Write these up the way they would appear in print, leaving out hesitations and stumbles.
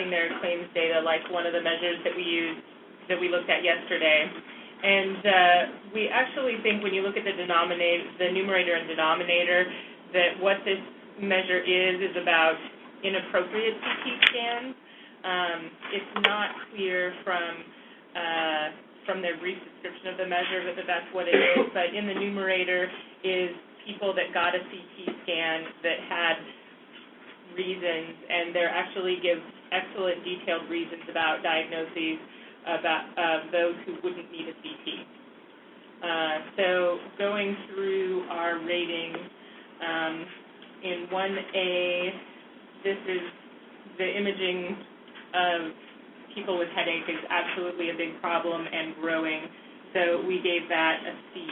running their claims data, like one of the measures that we looked at yesterday. And we actually think when you look at the numerator and denominator, that what this measure is about inappropriate CT scans. It's not clear from their brief description of the measure that that's what it is, but in the numerator is people that got a CT scan that had reasons, and they actually give excellent detailed reasons about diagnoses of those who wouldn't need a CT. So going through our ratings, in 1A, this is the imaging of people with headache is absolutely a big problem and growing, so we gave that a C.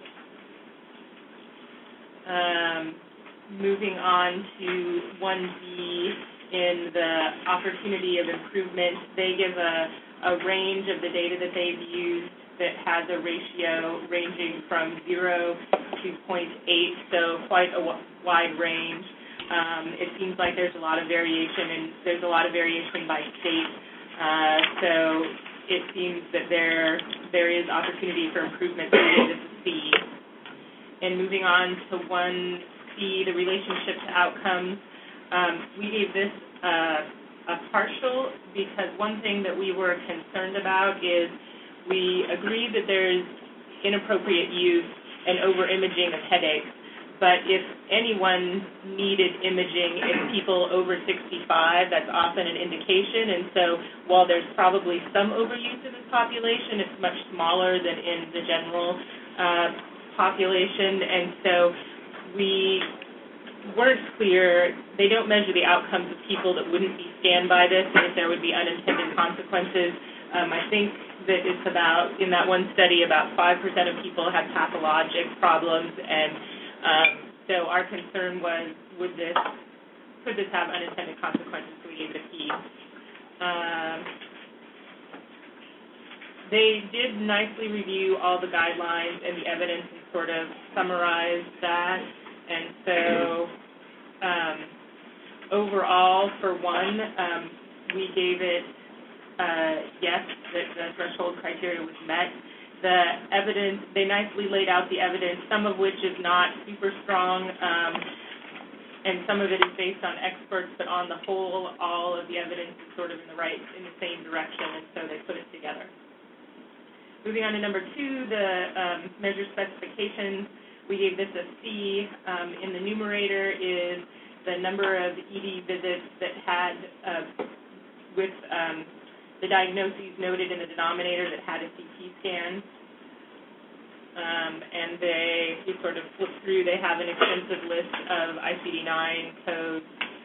Moving on to 1B, in the opportunity of improvement, they give a range of the data that they've used that has a ratio ranging from 0 to 0.8, so quite a wide range. It seems like there's a lot of variation, and there's a lot of variation by state. So it seems that there is opportunity for improvement. So we gave this a C. And moving on to 1C, the relationship to outcomes, we gave this a partial because one thing that we were concerned about is we agreed that there's inappropriate use and over-imaging of headaches. But if anyone needed imaging, it's people over 65, that's often an indication. And so while there's probably some overuse in this population, it's much smaller than in the general population. And so we weren't clear. They don't measure the outcomes of people that wouldn't be scanned by this and if there would be unintended consequences. I think that it's about, in that one study, about 5% of people had pathologic problems, and so our concern was, could this have unintended consequences? So we gave it a P. They did nicely review all the guidelines and the evidence and sort of summarize that, and so overall, for one, we gave it yes, that the threshold criteria was met. The evidence, they nicely laid out the evidence, some of which is not super strong, and some of it is based on experts, but on the whole, all of the evidence is sort of in the same direction, and so they put it together. Moving on to number 2, the measure specifications, we gave this a C. In the numerator is the number of ED visits that had with the diagnoses noted in the denominator that had a CT scan. And we sort of flip through. They have an extensive list of ICD-9 codes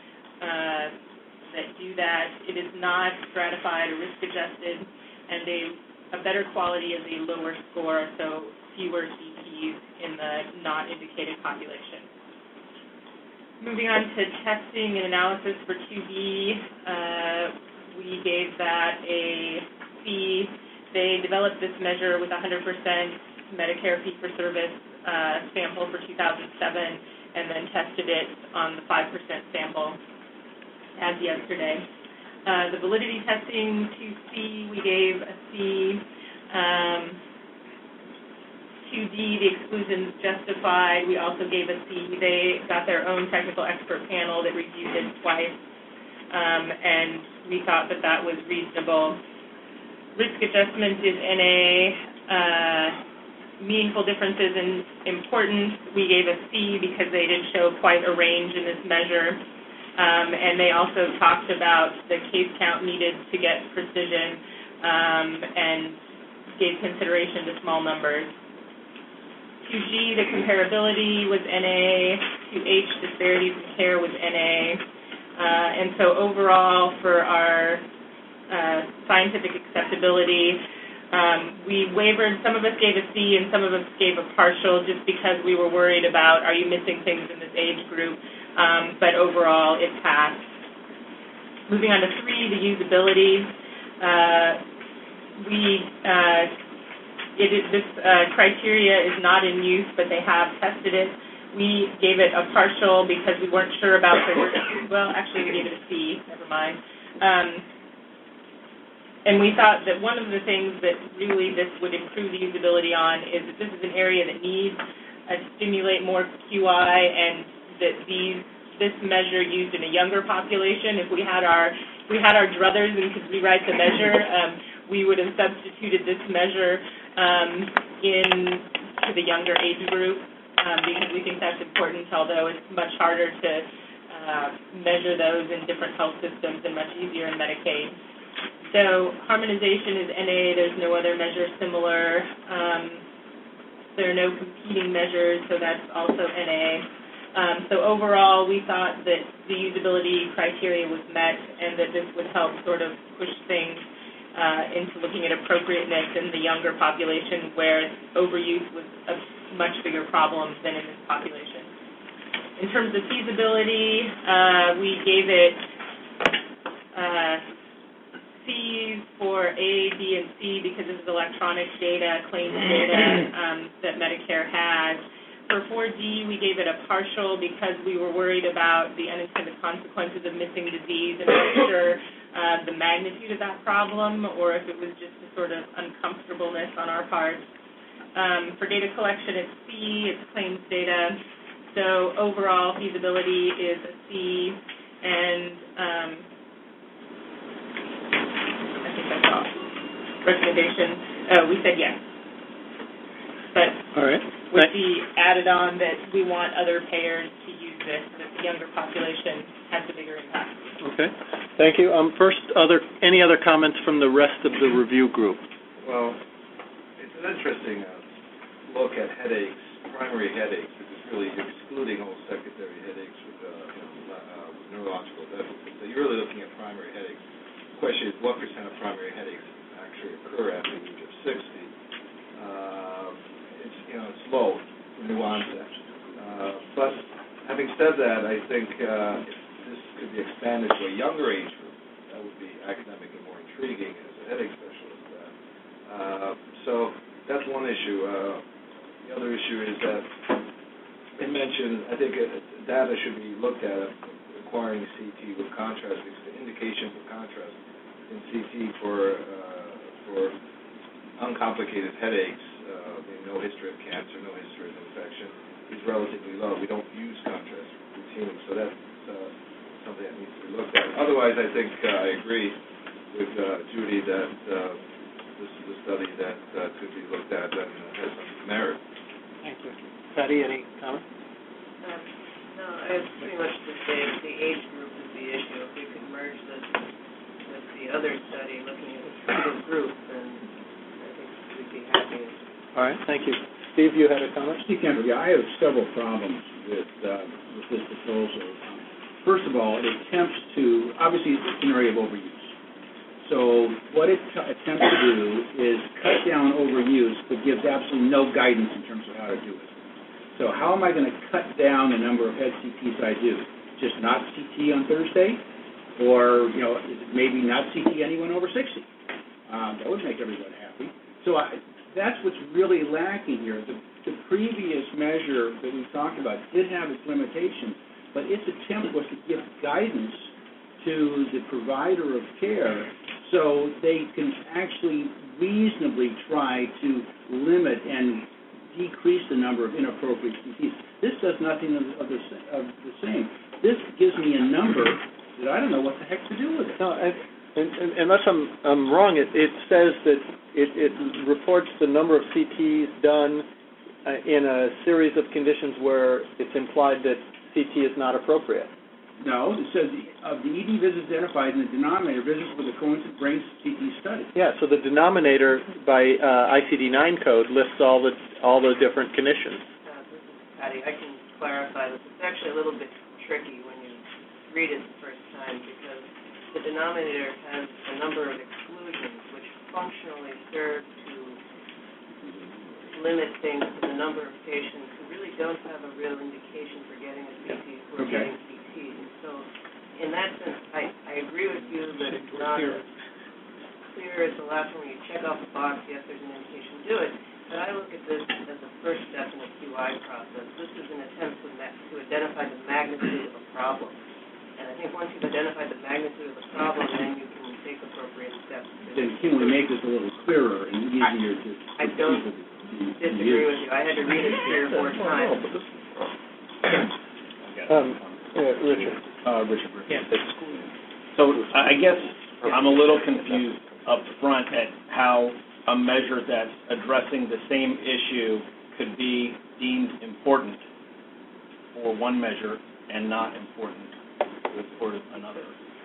that do that. It is not stratified or risk-adjusted, and a better quality is a lower score, so fewer CTs in the not-indicated population. Moving on to testing and analysis for 2B, we gave that a C. They developed this measure with 100% Medicare fee-for-service sample for 2007 and then tested it on the 5% sample as yesterday. The validity testing 2C, we gave a C. 2D, the exclusions justified, we also gave a C. They got their own technical expert panel that reviewed it twice, and we thought that that was reasonable. Risk adjustment is NA. Meaningful differences in importance, we gave a C because they did show quite a range in this measure. And they also talked about the case count needed to get precision and gave consideration to small numbers. 2G, the comparability was NA. 2H, disparities in care was NA. And so overall, for our scientific acceptability, we wavered. Some of us gave a C and some of us gave a partial just because we were worried about, are you missing things in this age group? But overall, it passed. Moving on to 3, the usability. This criteria is not in use, but they have tested it. We gave it a partial because we weren't sure about the, well, actually we gave it a C, never mind. And we thought that one of the things that really this would improve the usability on is that this is an area that needs to stimulate more QI, and that this measure used in a younger population. If we had our druthers and could rewrite the measure, we would have substituted this measure to the younger age group, because we think that's important, although it's much harder to measure those in different health systems and much easier in Medicaid. So harmonization is NA. There's no other measure similar. There are no competing measures, so that's also NA. So overall, we thought that the usability criteria was met, and that this would help sort of push things into looking at appropriateness in the younger population, where overuse was a much bigger problem than in this population. In terms of feasibility, we gave it C's for A, B, and C because this is electronic data, claims data that Medicare has. For 4D, we gave it a partial because we were worried about the unintended consequences of missing disease and weren't sure the magnitude of that problem, or if it was just a sort of uncomfortableness on our part. For data collection, it's C, it's claims data. So overall feasibility is a C, and I think that's all. Recommendation, we said yes. But all right. Would be added on that we want other payers to use this, that the younger population has a bigger impact. Okay. Thank you. First, any other comments from the rest of the review group? Well, it's an interesting look at headaches, primary headaches, because really you're excluding all secondary headaches with neurological deficits. So you're really looking at primary headaches. The question is, what % of primary headaches actually occur after the age of 60? It's low for new onset. But having said that, I think if this could be expanded to a younger age group, that would be academically more intriguing as a headache specialist. So that's one issue. The other issue is that it mentioned, I think data should be looked at acquiring CT with contrast, because the indication for contrast in CT for uncomplicated headaches, no history of cancer, no history of infection, is relatively low. We don't use contrast routinely, so that's something that needs to be looked at. Otherwise, I think I agree with Judy that this is a study that could be looked at and has some merit. Thank you. Patty, any comment? No, I have pretty much to say that the age group is the issue. If we could merge this with the other study looking at the treated group, then I think we'd be happy. All right, thank you. Steve, you had a comment? Steve Kemper, yeah, I have several problems with this proposal. First of all, it attempts to, obviously it's an area of overuse. So what it attempts to do is cut down overuse, but gives absolutely no guidance in terms of how to do it. So how am I going to cut down the number of head CTs I do? Just not CT on Thursday? Or, is it maybe not CT anyone over 60? That would make everyone happy. So that's what's really lacking here. The previous measure that we talked about did have its limitations, but its attempt was to give guidance to the provider of care so they can actually reasonably try to limit and decrease the number of inappropriate CTs. This does nothing of the same. This gives me a number that I don't know what the heck to do with it. No, unless I'm wrong, it says that it reports the number of CTs done in a series of conditions where it's implied that CT is not appropriate. No, it says of the ED visits identified in the denominator, visits with a coincident brain CT study. Yeah, so the denominator by ICD-9 code lists all the different conditions. This is Patty. I can clarify this. It's actually a little bit tricky when you read it the first time, because the denominator has a number of exclusions which functionally serve to limit things to the number of patients who really don't have a real indication for getting a CT, who are getting CT. And so in that sense, I agree with you that it's not as clear as the last one where you check off the box, yes, there's an indication to do it. But I look at this as the first step in the QI process. This is an attempt to identify the magnitude of a problem. And I think once you've identified the magnitude of the problem, then you can take appropriate steps steps. Then can we make this a little clearer and easier to I for don't people to disagree use? with you. I had to read it 3 or 4 times. Richard. Richard. So I guess I'm a little confused up front at how a measure that's addressing the same issue could be deemed important for one measure and not important for another.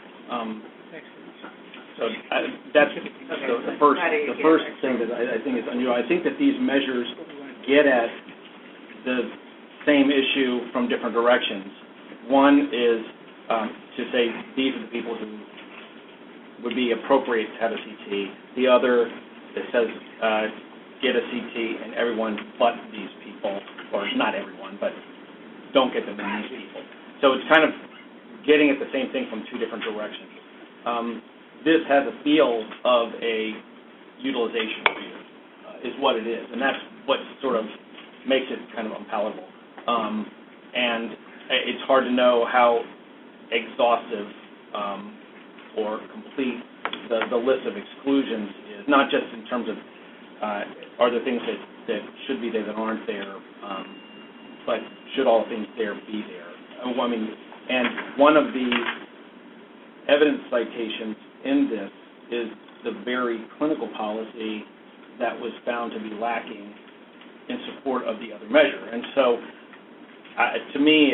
So that's the first thing that I think is unusual. I think that these measures get at the same issue from different directions. One is to say these are the people who would be appropriate to have a CT. The other that says get a CT and everyone but these people, or not everyone, but don't get them in these people. So it's kind of getting at the same thing from 2 different directions. This has a feel of a utilization review, is what it is, and that's what sort of makes it kind of unpalatable. And it's hard to know how exhaustive or complete the list of exclusions is, not just in terms of are there things that should be there that aren't there, but should all things there be there? I mean, and one of the evidence citations in this is the very clinical policy that was found to be lacking in support of the other measure. And so, to me,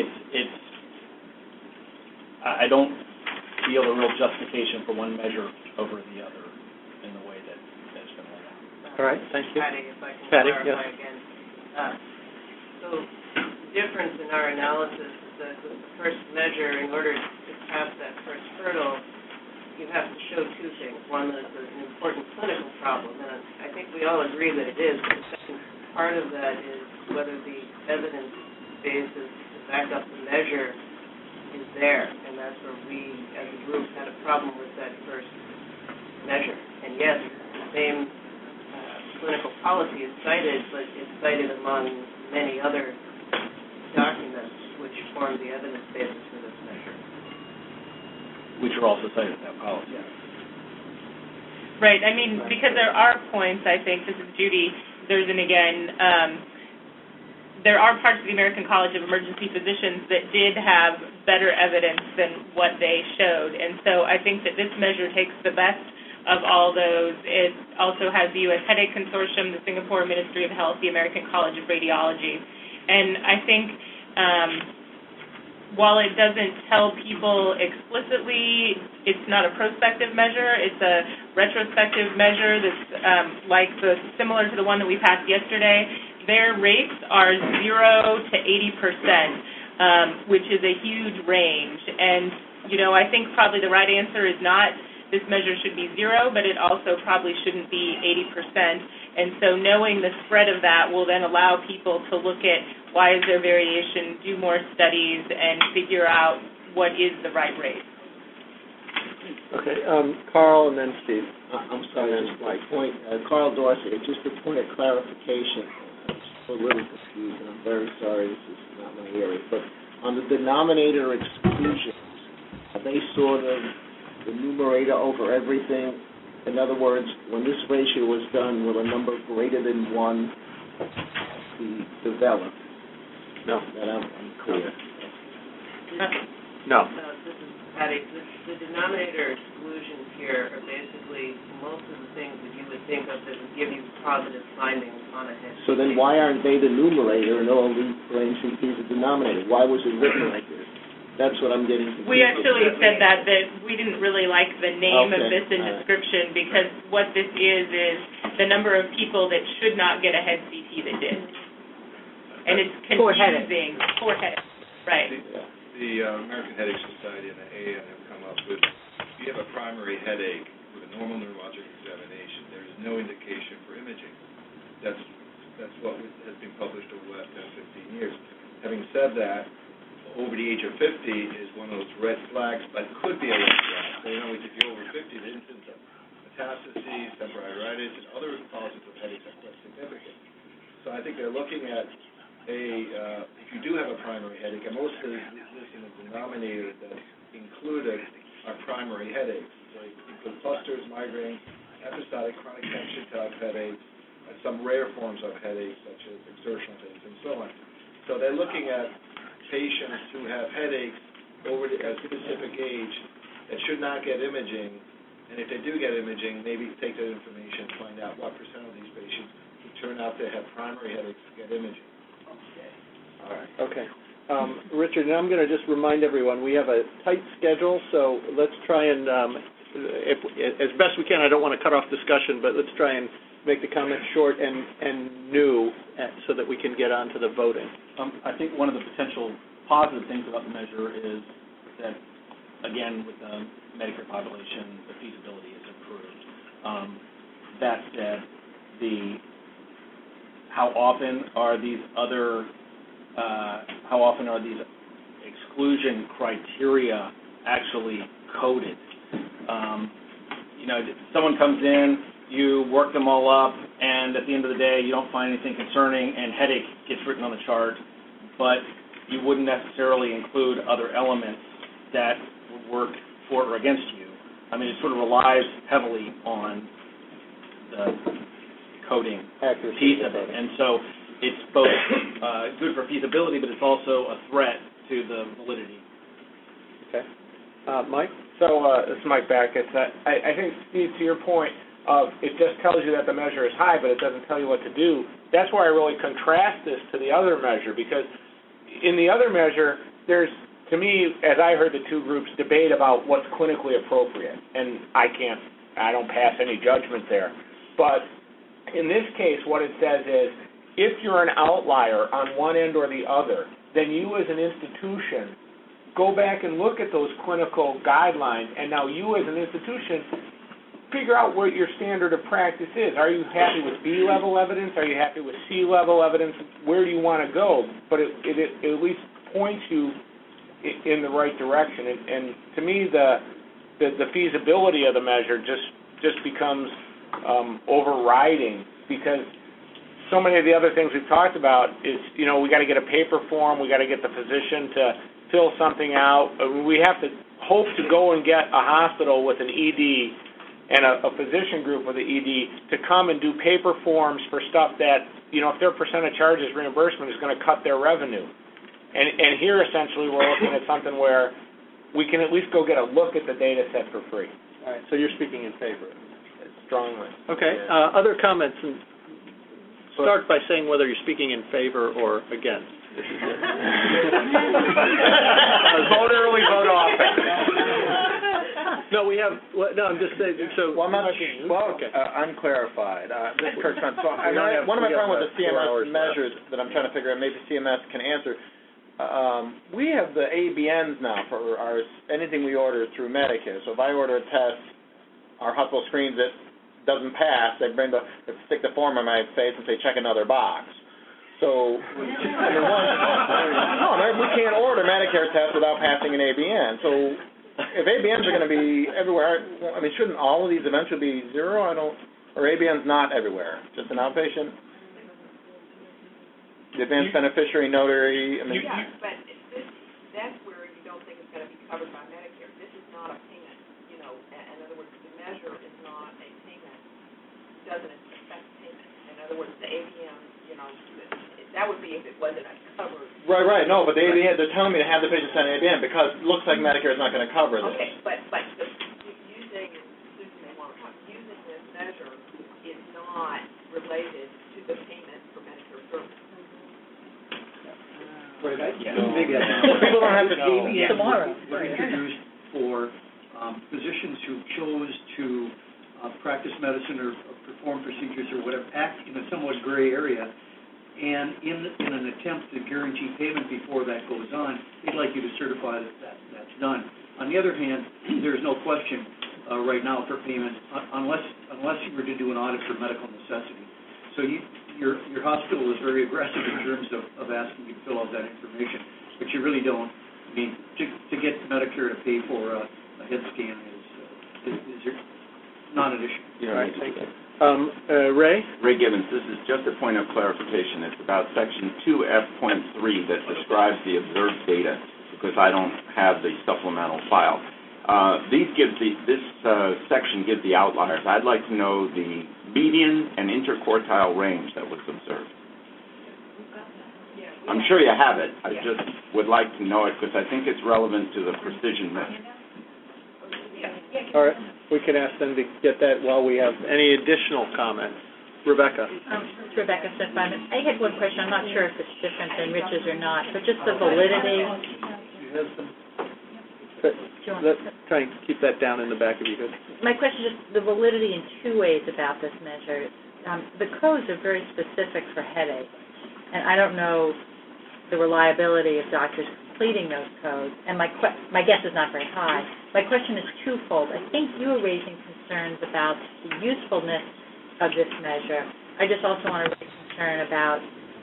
I don't feel a real justification for one measure over the other in the way that's been laid out. All right, thank you. Patty, if I can Patty, clarify yes. again. So the difference in our analysis is that with the first measure, in order to pass that first hurdle, you have to show 2 things. One is an important clinical problem, and I think we all agree that it is. But the second part of that is whether the evidence basis to back up the measure is there, and that's where we, as a group, had a problem with that first measure. And yes, the same clinical policy is cited, but it's cited among many other documents which form the evidence basis for this measure. Which are also cited in that policy. Right, I mean, because there are points, I think, this is Judy Zerzan again, there are parts of the American College of Emergency Physicians that did have better evidence than what they showed, and so I think that this measure takes the best of all those. It also has the U.S. Headache Consortium, the Singapore Ministry of Health, the American College of Radiology, and I think while it doesn't tell people explicitly, it's not a prospective measure, it's a retrospective measure that's similar to the one that we passed yesterday. Their rates are 0 to 80%, which is a huge range. And, I think probably the right answer is not this measure should be 0, but it also probably shouldn't be 80%. And so knowing the spread of that will then allow people to look at why is there variation, do more studies, and figure out what is the right rate. Okay, Carl and then Steve. I'm sorry, that's my point. Carl Dorsey, just a point of clarification. I'm a little confused, and I'm very sorry, this is not my area. But on the denominator exclusions, they saw the numerator over everything. In other words, when this ratio was done, will a number greater than 1 be developed? No. That I'm clear. No. This is Patty. The denominator exclusions here are basically most of the things that you would think of that would give you positive findings on a head. So then why aren't they the numerator and all these plain CPs the denominator? Why was it written like this? That's what I'm getting confused. We actually said that we didn't really like the name of this in description because what this is the number of people that should not get a head CT that did. And it's confusing. Poor headache. Right. The American Headache Society and the AAN have come up with, if you have a primary headache with a normal neurologic examination, there is no indication for imaging. That's what has been published over the last 10, 15 years. Having said that, over the age of 50 is one of those red flags, but could be a red flag. So, if you're over 50, the incidence of metastases, temporary iritis, and other causes of headaches are quite significant. So I think they're looking at if you do have a primary headache, and most of these listed in the denominator that included are primary headaches. So you could of clusters, migraines, episodic chronic tension type headaches, some rare forms of headaches such as exertional headaches and so on. So they're looking at patients who have headaches over a specific age that should not get imaging, and if they do get imaging, maybe take that information, find out what % of these patients who turn out to have primary headaches get imaging. All right. Okay. Richard, and I'm going to just remind everyone, we have a tight schedule, so let's try and, as best we can, I don't want to cut off discussion, but let's try and make the comments short and new so that we can get on to the voting. I think one of the potential positive things about the measure is that, again, with the Medicare population, the feasibility is improved. That said, how often are these exclusion criteria actually coded? Someone comes in, you work them all up, and at the end of the day, you don't find anything concerning, and headache gets written on the chart, but you wouldn't necessarily include other elements that would work for or against you. I mean, it sort of relies heavily on the coding piece of it, and so it's both good for feasibility, but it's also a threat to the validity. Okay. Mike? So, this is Mike Backus. I think, Steve, to your point, it just tells you that the measure is high, but it doesn't tell you what to do. That's why I really contrast this to the other measure, because in the other measure, there's, to me, as I heard the two groups debate about what's clinically appropriate, and I don't pass any judgment there. But in this case, what it says is, if you're an outlier on one end or the other, then you as an institution go back and look at those clinical guidelines, and now you as an institution figure out what your standard of practice is. Are you happy with B-level evidence? Are you happy with C-level evidence? Where do you want to go? But it at least points you in the right direction. And to me, the feasibility of the measure just becomes overriding, because so many of the other things we've talked about is, we got to get a paper form, we got to get the physician to fill something out. We have to hope to go and get a hospital with an ED and a physician group with an ED to come and do paper forms for stuff that, if their percent of charges reimbursement is going to cut their revenue. And here, essentially, we're looking at something where we can at least go get a look at the data set for free. All right, so you're speaking in favor. Strongly. Okay, other comments? And start by saying whether you're speaking in favor or against. Vote early, vote often. No, we have. I'm just saying. So. Well, I'm not. Okay. Unclarified. This is Kirk Trent. So, one of my problems with the CMS measures that I'm trying to figure out, maybe CMS can answer. We have the ABNs now for anything we order through Medicare. So if I order a test, our hospital screens it, doesn't pass, they stick the form on my face and say check another box. So, we can't order Medicare tests without passing an ABN. So, if ABNs are going to be everywhere, shouldn't all of these eventually be zero? Or ABNs not everywhere, just an outpatient? The advanced beneficiary notary. But that's where you don't think it's going to be covered by Medicare. This is not a payment. In other words, the measure is not a payment. It doesn't affect payment. In other words, the ABM, that would be if it wasn't covered. Right. No, but the ABN, they're telling me to have the patient send an ABN because it looks like Medicare is not going to cover this. Okay, but using this measure is not related to the payment for Medicare services. People don't have to tomorrow. Were introduced for physicians who chose to practice medicine or perform procedures or whatever, act in a somewhat gray area, and in an attempt to guarantee payment before that goes on, they'd like you to certify that's done. On the other hand, there's no question right now for payment unless you were to do an audit for medical necessity. So your hospital is very aggressive in terms of asking you to fill out that information, but you really don't. To get Medicare to pay for a head scan is not an issue. All right, thank you. Ray? Ray Gibbons, this is just a point of clarification. It's about Section 2F.3 that describes the observed data, because I don't have the supplemental file. This section gives the outliers. I'd like to know the median and interquartile range that was observed. I'm sure you have it. I just would like to know it because I think it's relevant to the precision measure. All right, we can ask them to get that while we have any additional comments. Rebecca. It's Rebecca Smith-Byman. I had one question. I'm not sure if it's different than Rich's or not, but just the validity. Let's try and keep that down in the back of you guys. My question is the validity in two ways about this measure. The codes are very specific for headache, and I don't know the reliability of doctors completing those codes, and my guess is not very high. My question is twofold. I think you were raising concerns about the usefulness of this measure. I just also want to raise concern about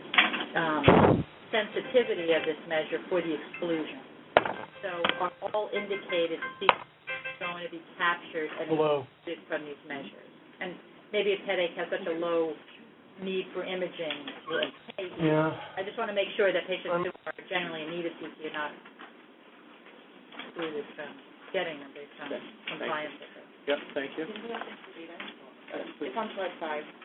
sensitivity of this measure for the exclusion. So are all indicated features going to be captured and excluded from these measures? And maybe if headache has such a low need for imaging, I just want to make sure that patients who are generally in need of CT are not excluded from getting them based on compliance with it. Yep, thank you. It's on slide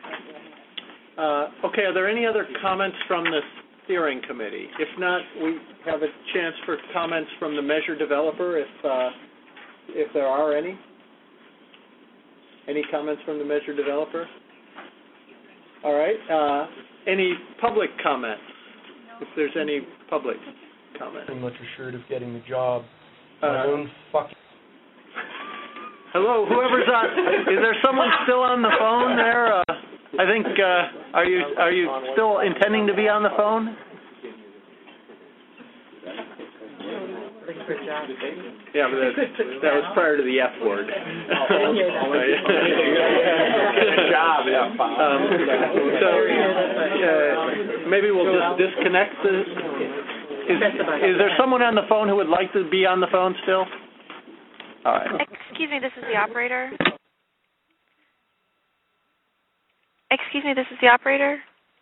5. Okay, are there any other comments from the steering committee? If not, we have a chance for comments from the measure developer, if there are any. Any comments from the measure developer? All right. Any public comments? If there's any public comment. Pretty much assured of getting the job. Hello, whoever's on. Is there someone still on the phone there? I think. Are you still intending to be on the phone? Yeah, but that was prior to the F word. Good job. So maybe we'll just disconnect the. Is there someone on the phone who would like to be on the phone still? All right. Excuse me, this is the operator. Excuse me, this is the operator.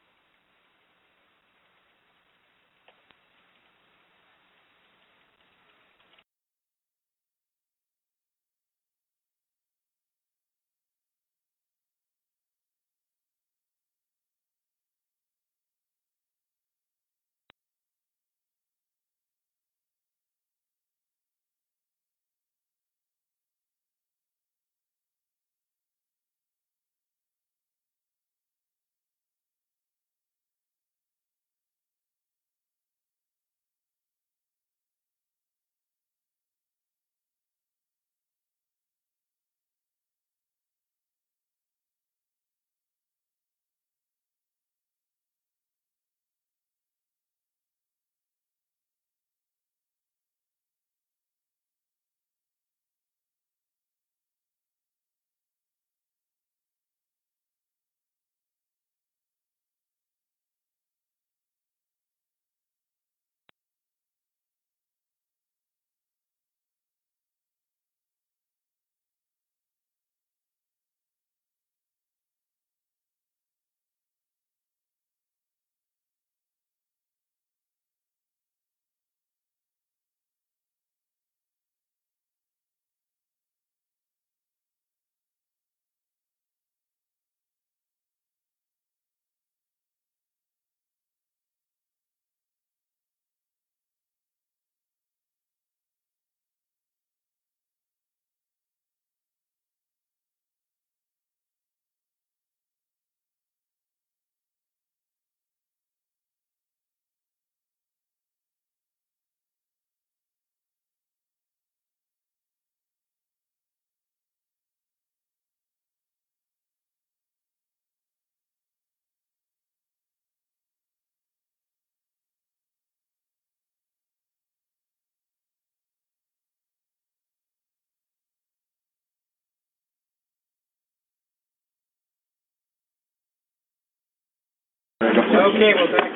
Okay, we're back.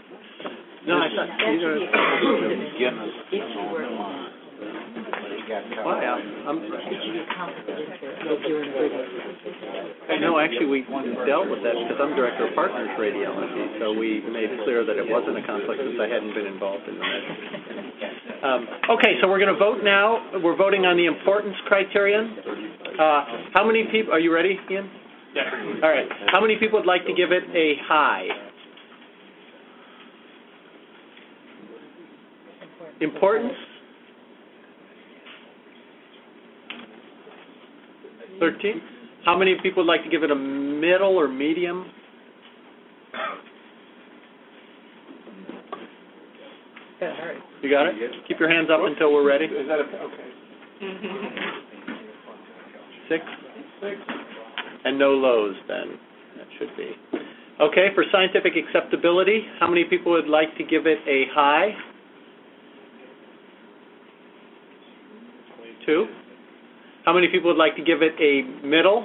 No, I thought you were. No, actually, we dealt with that because I'm director of Partners Radiology, so we made clear that it wasn't a conflict since I hadn't been involved in the measure. Okay, so we're going to vote now. We're voting on the importance criterion. How many people, are you ready, Ian? Yeah. All right. How many people would like to give it a high? Importance? 13. How many people would like to give it a middle or medium? You got it? Keep your hands up until we're ready. Is that okay? 6? And no lows then. That should be. Okay, for scientific acceptability, how many people would like to give it a high? 2. How many people would like to give it a middle?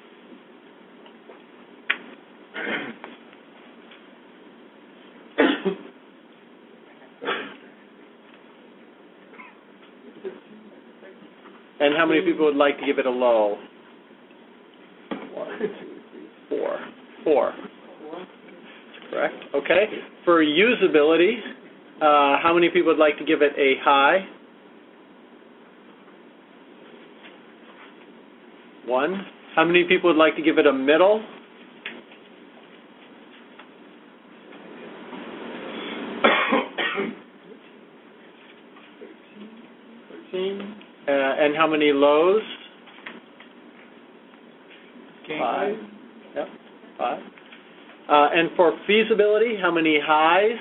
And how many people would like to give it a low? 1, 2, 3, 4. 4. Correct. Okay. For usability, how many people would like to give it a high? 1. How many people would like to give it a middle? 13. And how many lows? 5. Yep, 5. And for feasibility, how many highs?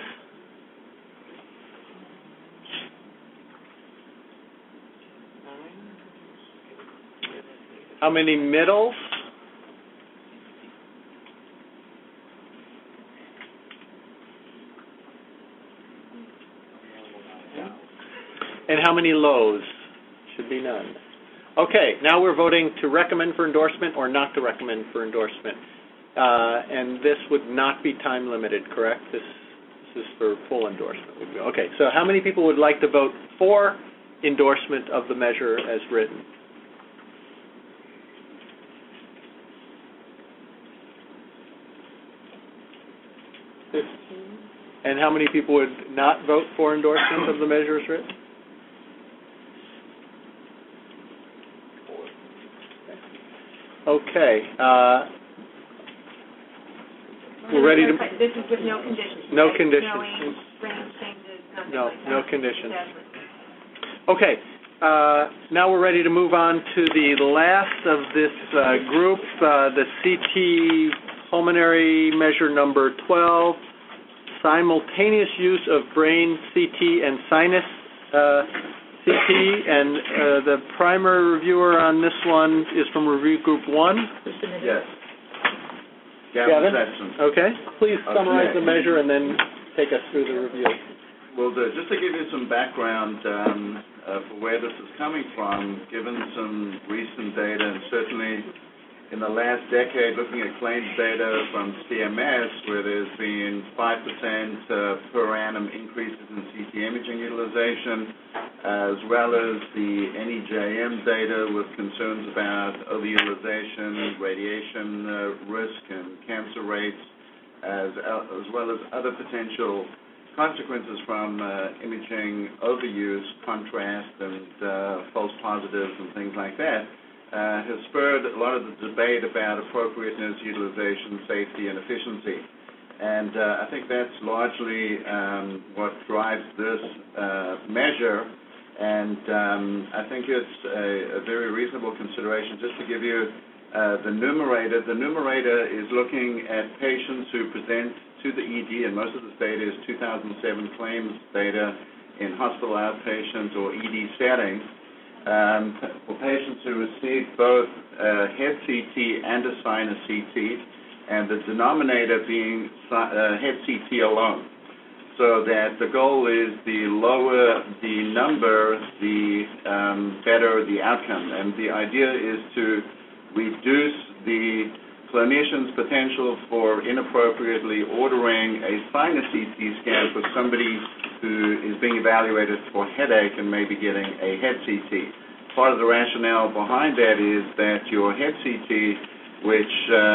9. How many middles? 10. And how many lows? Should be none. Okay, now we're voting to recommend for endorsement or not to recommend for endorsement. And this would not be time limited, correct? This is for full endorsement. Okay, so how many people would like to vote for endorsement of the measure as written? And how many people would not vote for endorsement of the measure as written? Okay. We're ready to... This is with no conditions. No conditions. No range changes, nothing No, like that. no conditions. Okay. Now we're ready to move on to the last of this group, the CT pulmonary measure number 12, simultaneous use of brain CT and sinus CT, and the primary reviewer on this one is from review group 1. Yes. Gavin? Sexton. Okay. Please summarize Okay. the measure and then take us through the review. Will do. Just to give you some background for where this is coming from, given some recent data, and certainly in the last decade, looking at claims data from CMS, where there's been 5% per annum increases in CT imaging utilization, as well as the NEJM data with concerns about overutilization, radiation risk, and cancer rates, as well as other potential consequences from imaging overuse, contrast, and false positives and things like that, has spurred a lot of the debate about appropriateness, utilization, safety, and efficiency. And I think that's largely what drives this measure, and I think it's a very reasonable consideration. Just to give you the numerator is looking at patients who present to the ED, and most of this data is 2007 claims data in hospital outpatient or ED settings. For patients who receive both head CT and a sinus CT, and the denominator being head CT alone. So that the goal is the lower the number, the better the outcome. And the idea is to reduce the clinician's potential for inappropriately ordering a sinus CT scan for somebody who is being evaluated for headache and maybe getting a head CT. Part of the rationale behind that is that your head CT, which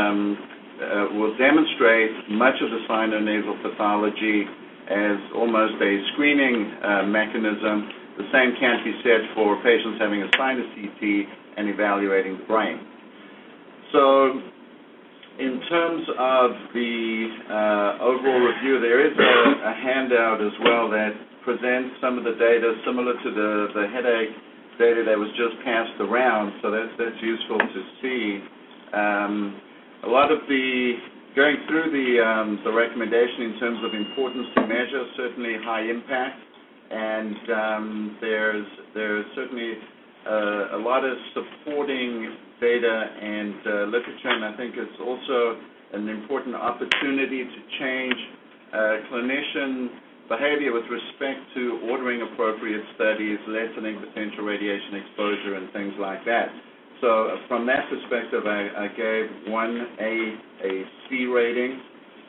will demonstrate much of the sinonasal pathology as almost a screening mechanism, The same can't be said for patients having a sinus CT and evaluating the brain. So in terms of the overall review, there is a handout as well that presents some of the data similar to the headache data that was just passed around, so that's useful to see. A lot of going through the recommendation in terms of importance to measure, certainly high impact, and there's certainly a lot of supporting data and literature, and I think it's also an important opportunity to change clinician behavior with respect to ordering appropriate studies, lessening potential radiation exposure, and things like that. So from that perspective, I gave 1A a C rating.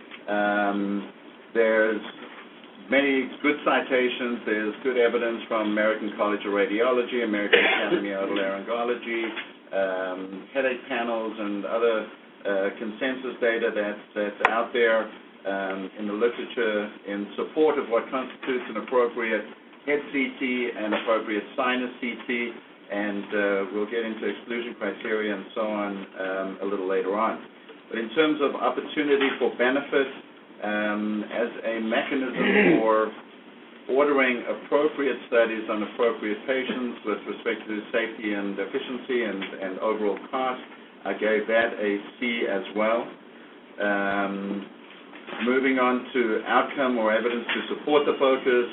There's many good citations. There's good evidence from American College of Radiology, American Academy of Otolaryngology, headache panels, and other consensus data that's out there in the literature in support of what constitutes an appropriate head CT and appropriate sinus CT, and we'll get into exclusion criteria and so on a little later on. But in terms of opportunity for benefit, as a mechanism for ordering appropriate studies on appropriate patients with respect to safety and efficiency and overall cost, I gave that a C as well. Moving on to outcome or evidence to support the focus,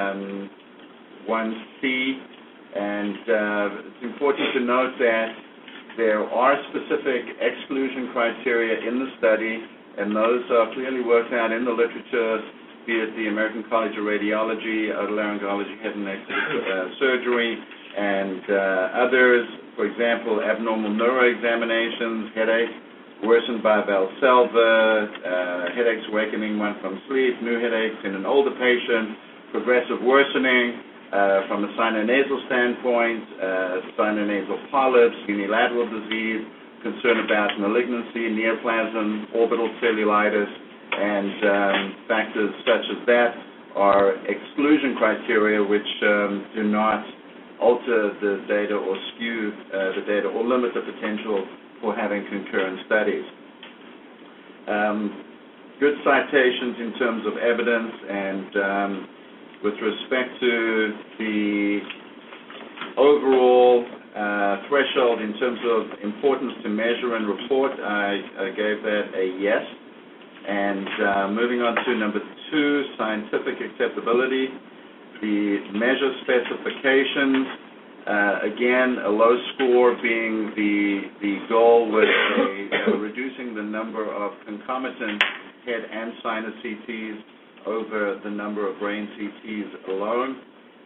1C, and it's important to note that there are specific exclusion criteria in the study, and those are clearly worked out in the literature, be it the American College of Radiology, Otolaryngology, head and neck surgery, and others. For example, abnormal neuroexaminations, headache worsened by Valsalva, headaches awakening one from sleep, new headaches in an older patient, progressive worsening from a sinonasal standpoint, sinonasal polyps, unilateral disease, concern about malignancy, neoplasm, orbital cellulitis, and factors such as that are exclusion criteria which do not alter the data or skew the data or limit the potential for having concurrent studies. Good citations in terms of evidence, and with respect to the overall threshold in terms of importance to measure and report, I gave that a yes. And moving on to number 2, scientific acceptability, the measure specifications, again, a low score being the goal with reducing the number of concomitant head and sinus CTs over the number of brain CTs alone.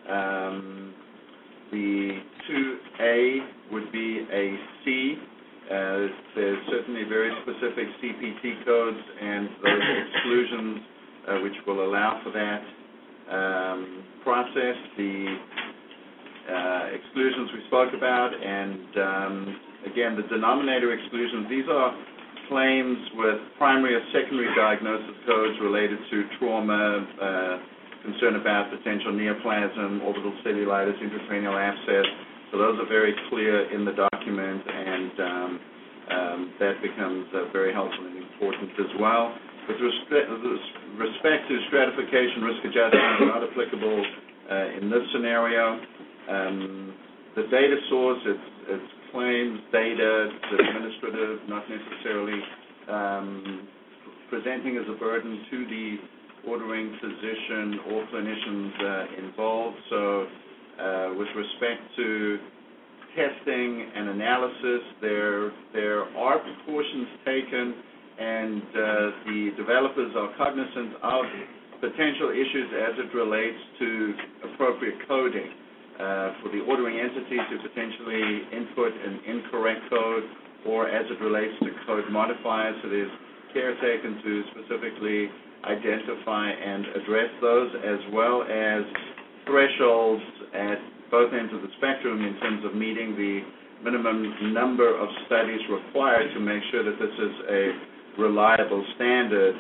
The 2A would be a C. There's certainly very specific CPT codes and those exclusions which will allow for that process. The exclusions we spoke about, and again, the denominator exclusions, these are claims with primary or secondary diagnosis codes related to trauma, concern about potential neoplasm, orbital cellulitis, intracranial abscess. So those are very clear in the document, and that becomes very helpful and important as well. With respect to stratification, risk adjustment are not applicable in this scenario. The data source, it's claims data, it's administrative, not necessarily presenting as a burden to the ordering physician or clinicians involved. So with respect to testing and analysis, there are precautions taken, and the developers are cognizant of potential issues as it relates to appropriate coding for the ordering entity to potentially input an incorrect code, or as it relates to code modifiers. So there's care taken to specifically identify and address those, as well as thresholds at both ends of the spectrum in terms of meeting the minimum number of studies required to make sure that this is a reliable standard,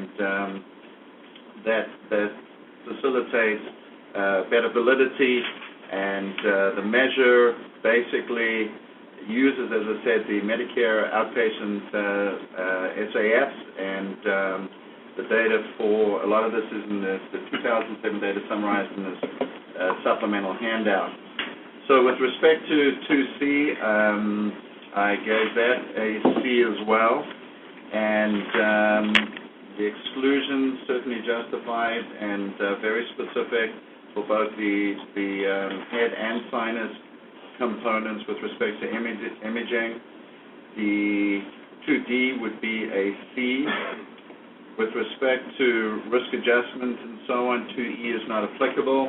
and that facilitates better validity And the measure basically uses, as I said, the Medicare outpatient SAFs, and the data for a lot of this is in the 2007 data summarized in this supplemental handout. So with respect to 2C, I gave that a C as well, and the exclusion certainly justified and very specific for both the head and sinus components with respect to imaging. The 2D would be a C. With respect to risk adjustment and so on, 2E is not applicable.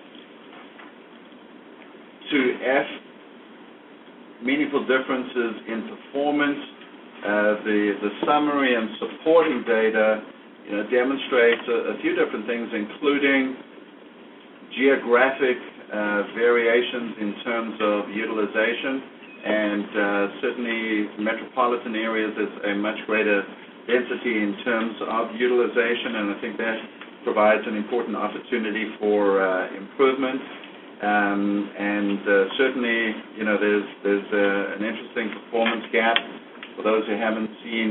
2F, meaningful differences in performance. The summary and supporting data, demonstrates a few different things, including geographic variations in terms of utilization, and certainly metropolitan areas is a much greater density in terms of utilization, and I think that provides an important opportunity for improvement. And certainly, there's an interesting performance gap for those who haven't seen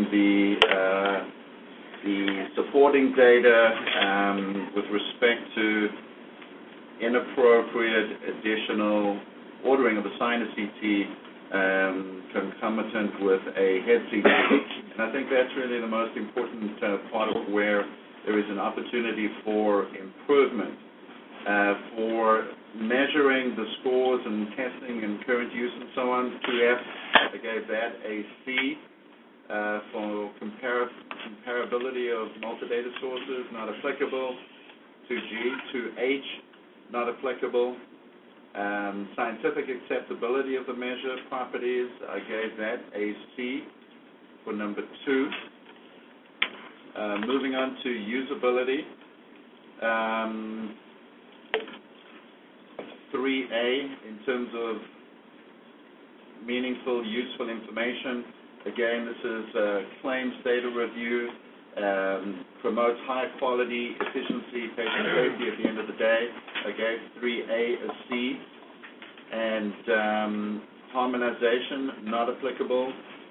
the supporting data with respect to inappropriate additional ordering of a sinus CT concomitant with a head CT. And I think that's really the most important part of where there is an opportunity for improvement. For measuring the scores and testing and current use and so on, 2F, I gave that a C. For comparability of multi-data sources, not applicable. 2G, 2H, not applicable. Scientific acceptability of the measure properties, I gave that a C for number 2. Moving on to usability. 3A, in terms of meaningful, useful information. Again, this is claims data review, promotes high quality, efficiency, patient safety at the end of the day. I gave 3A a C. And harmonization, not applicable.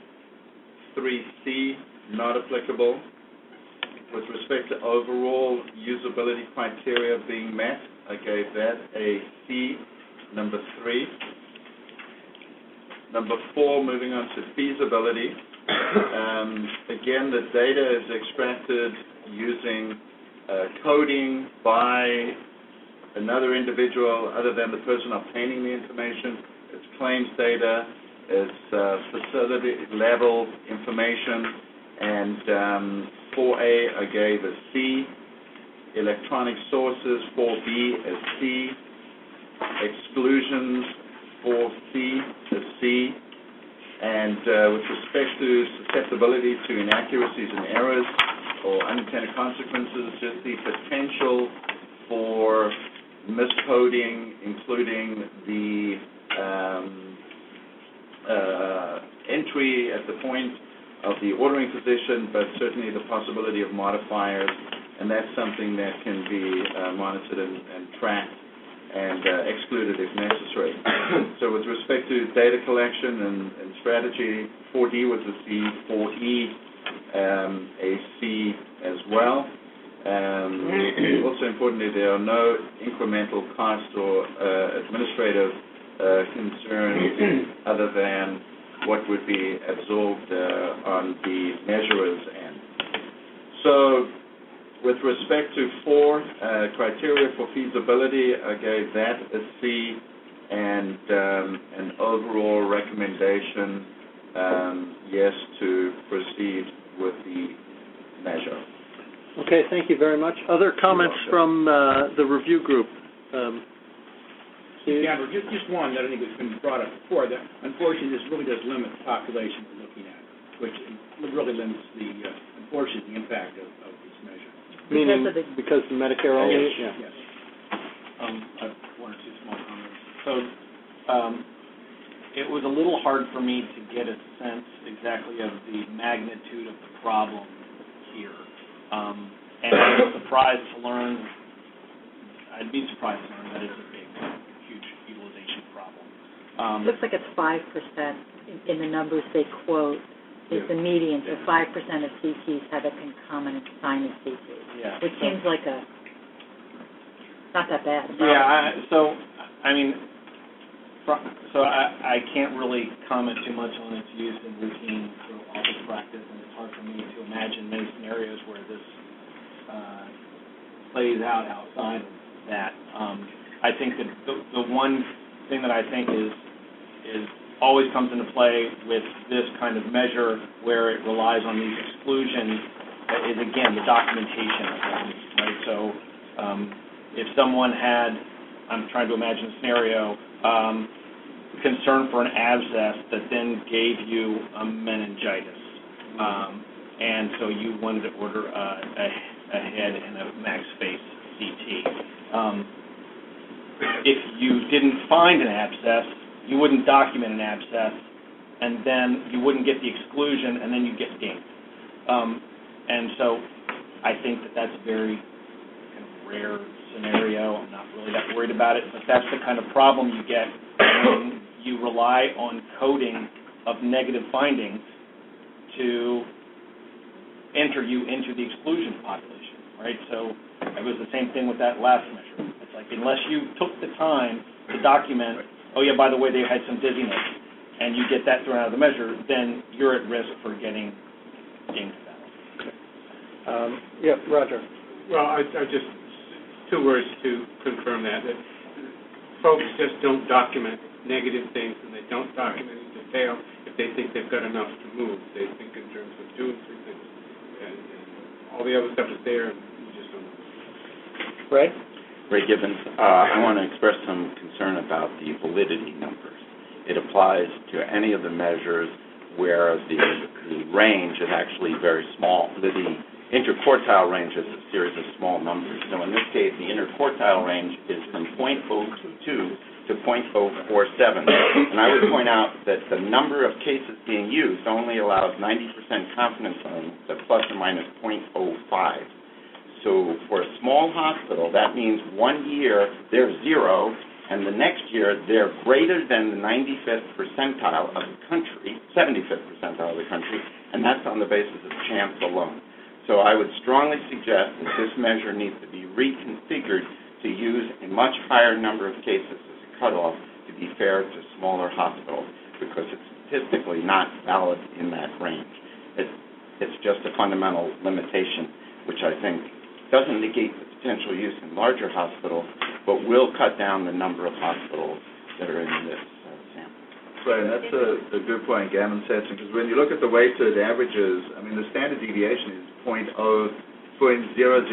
3C, not applicable. With respect to overall usability criteria being met, I gave that a C. Number 3. Number 4, moving on to feasibility. Again, the data is extracted using coding by another individual other than the person obtaining the information. It's claims data, it's facility level information, and 4A I gave a C. Electronic sources, 4B a C. Exclusions, 4C a C. And with respect to susceptibility to inaccuracies and errors or unintended consequences, just the potential for miscoding, including the entry at the point of the ordering physician, but certainly the possibility of modifiers, and that's something that can be monitored and tracked and excluded if necessary. So with respect to data collection and strategy, 4D was a C, 4E a C as well. Also importantly, there are no incremental costs or administrative concerns other than what would be absorbed on the measurer's end. So with respect to 4 criteria for feasibility, I gave that a C, and an overall recommendation, yes, to proceed with the measure. Okay, thank you very much. Other comments from the review group? Yeah, just one that I think has been brought up before, that unfortunately this really does limit the population we're looking at, which really limits unfortunately, the impact of this measure. Meaning because the Medicare only? Yes. Yeah. I have 1 or 2 small comments. So it was a little hard for me to get a sense exactly of the magnitude of the problem here. And I'd be surprised to learn that it's a big, huge Looks like it's 5% in the numbers they quote is the median, so 5% of CTs have a concomitant sinus CT, which seems like not that bad. I can't really comment too much on its use in routine sort of office practice, and it's hard for me to imagine many scenarios where this plays out outside of that. I think that the one thing that I think is always comes into play with this kind of measure where it relies on these exclusions is, again, the documentation of them, right? So if someone had, I'm trying to imagine a scenario, concern for an abscess that then gave you a meningitis, and so you wanted to order a head and a max face CT. If you didn't find an abscess, you wouldn't document an abscess, and then you wouldn't get the exclusion, and then you get dinged. And so I think that that's a very kind of rare scenario. I'm not really that worried about it, but that's the kind of problem you get when you rely on coding of negative findings to enter you into the exclusion population, right? So it was the same thing with that last measure. It's like unless you took the time to document, oh yeah, by the way, they had some dizziness, and you get that thrown out of the measure, then you're at risk for getting dinged. Roger. Well, I just, 2 words to confirm that folks just don't document negative things, and they don't document in detail if they think they've got enough to move. They think in terms of 2 or 3 things, and all the other stuff is there, and you just don't know. Ray? Ray Gibbons. I want to express some concern about the validity numbers. It applies to any of the measures where the range is actually very small. The interquartile range is a series of small numbers. So in this case, the interquartile range is from 0.022 to 0.047. And I would point out that the number of cases being used only allows 90% confidence zones at plus or minus 0.05. So for a small hospital, that means 1 year they're 0, and the next year they're greater than the 95th percentile of the country, 75th percentile of the country, and that's on the basis of chance alone. So I would strongly suggest that this measure needs to be reconfigured to use a much higher number of cases as a cutoff to be fair to smaller hospitals, because it's statistically not valid in that range. It's just a fundamental limitation, which I think doesn't negate the potential use in larger hospitals, but will cut down the number of hospitals that are in this sample. Right, and that's a good point Gavin said, because when you look at the weighted averages, I mean, the standard deviation is 0.0020.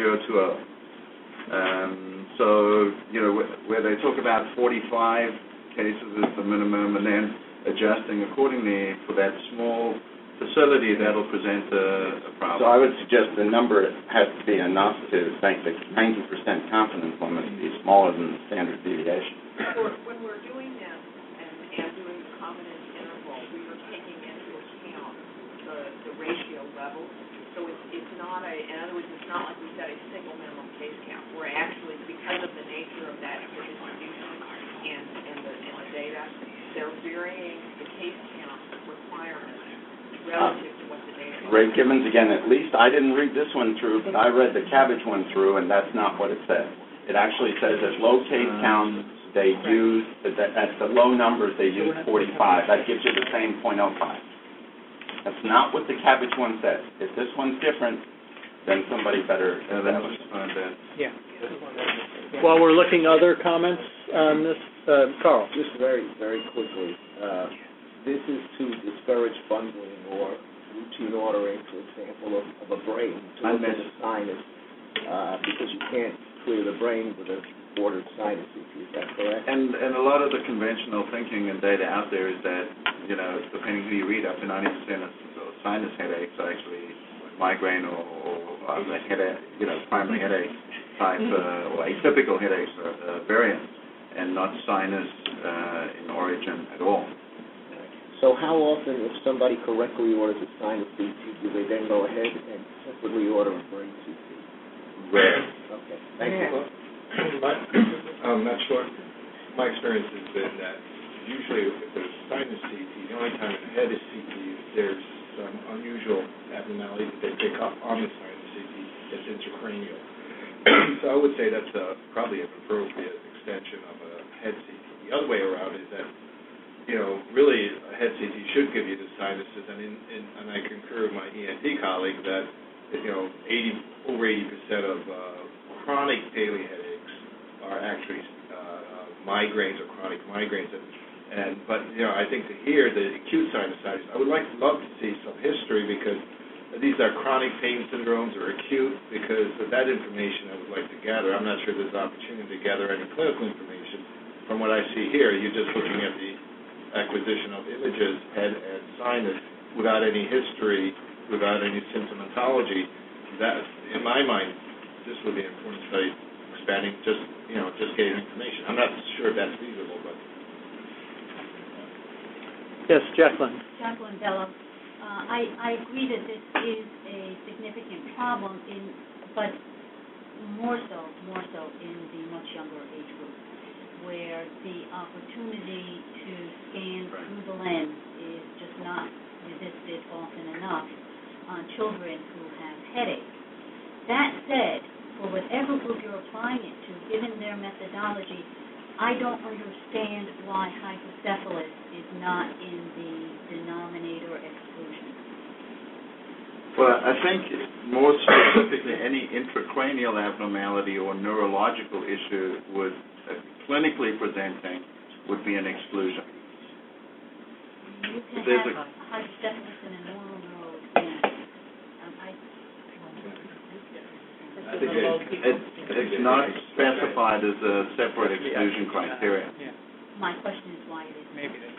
So, you know, where they talk about 45 cases as the minimum, and then adjusting accordingly for that small facility, that'll present a problem. So I would suggest the number has to be enough to think that 90% confidence limit to be smaller than the standard deviation. When we're doing this and doing the confidence interval, we were taking into account the ratio level. So it's not in other words, it's not like we set a single minimum case count. We're actually, because of the nature of that distribution and the data, they're varying the case count requirements relative to what the data is. Ray Gibbons, again, at least I didn't read this one through, but I read the Cabbage one through, and that's not what it says. It actually says that low case counts, they use, at the low numbers, they use 45. That gives you the same 0.05. That's not what the Cabbage one says. If this one's different, then somebody better establish it. Yeah. While we're looking, other comments on this? Carl? Just very, very quickly. This is to discourage bundling or routine ordering, for example, of a brain to look at a sinus, because you can't clear the brain with a ordered sinus CT. Is that correct? And a lot of the conventional thinking and data out there is that, you know, depending who you read, up to 90% of sinus headaches are actually migraine or headache, you know, primary headache type or atypical headache variants, and not sinus in origin at all. So how often, if somebody correctly orders a sinus CT, do they then go ahead and separately order a brain CT? Rare. Okay, thank you. I'm not sure. My experience has been that usually if there's sinus CT, the only time a head is CT is there's some unusual abnormality that they pick up on the sinus CT that's intracranial. So I would say that's probably an appropriate extension of a head CT. The other way around is that, really a head CT should give you the sinuses, and I concur with my ENT colleague that, over 80% of chronic daily headaches are actually migraines or chronic migraines. But I think to hear the acute sinusitis, I would love to see some history, because these are chronic pain syndromes or acute, because of that information I would like to gather. I'm not sure there's an opportunity to gather any clinical information. From what I see here, you're just looking at the acquisition of images, head and sinus, without any history, without any symptomatology. That, in my mind, this would be an important study, expanding just getting information. I'm not sure if that's feasible, but. Yes, Jacqueline. Jacqueline Bello. I agree that this is a significant problem, but more so in the much younger age group, where the opportunity to scan through the lens is just not resisted often enough on children who have headaches. That said, for whatever group you're applying it to, given their methodology, I don't understand why hydrocephalus is not in the denominator exclusion. Well, I think more specifically, any intracranial abnormality or neurological issue would, clinically presenting, would be an exclusion. You can have hydrocephalus in a normal neural exam. I think it's not specified as a separate exclusion criteria. My question is why it is. Maybe that's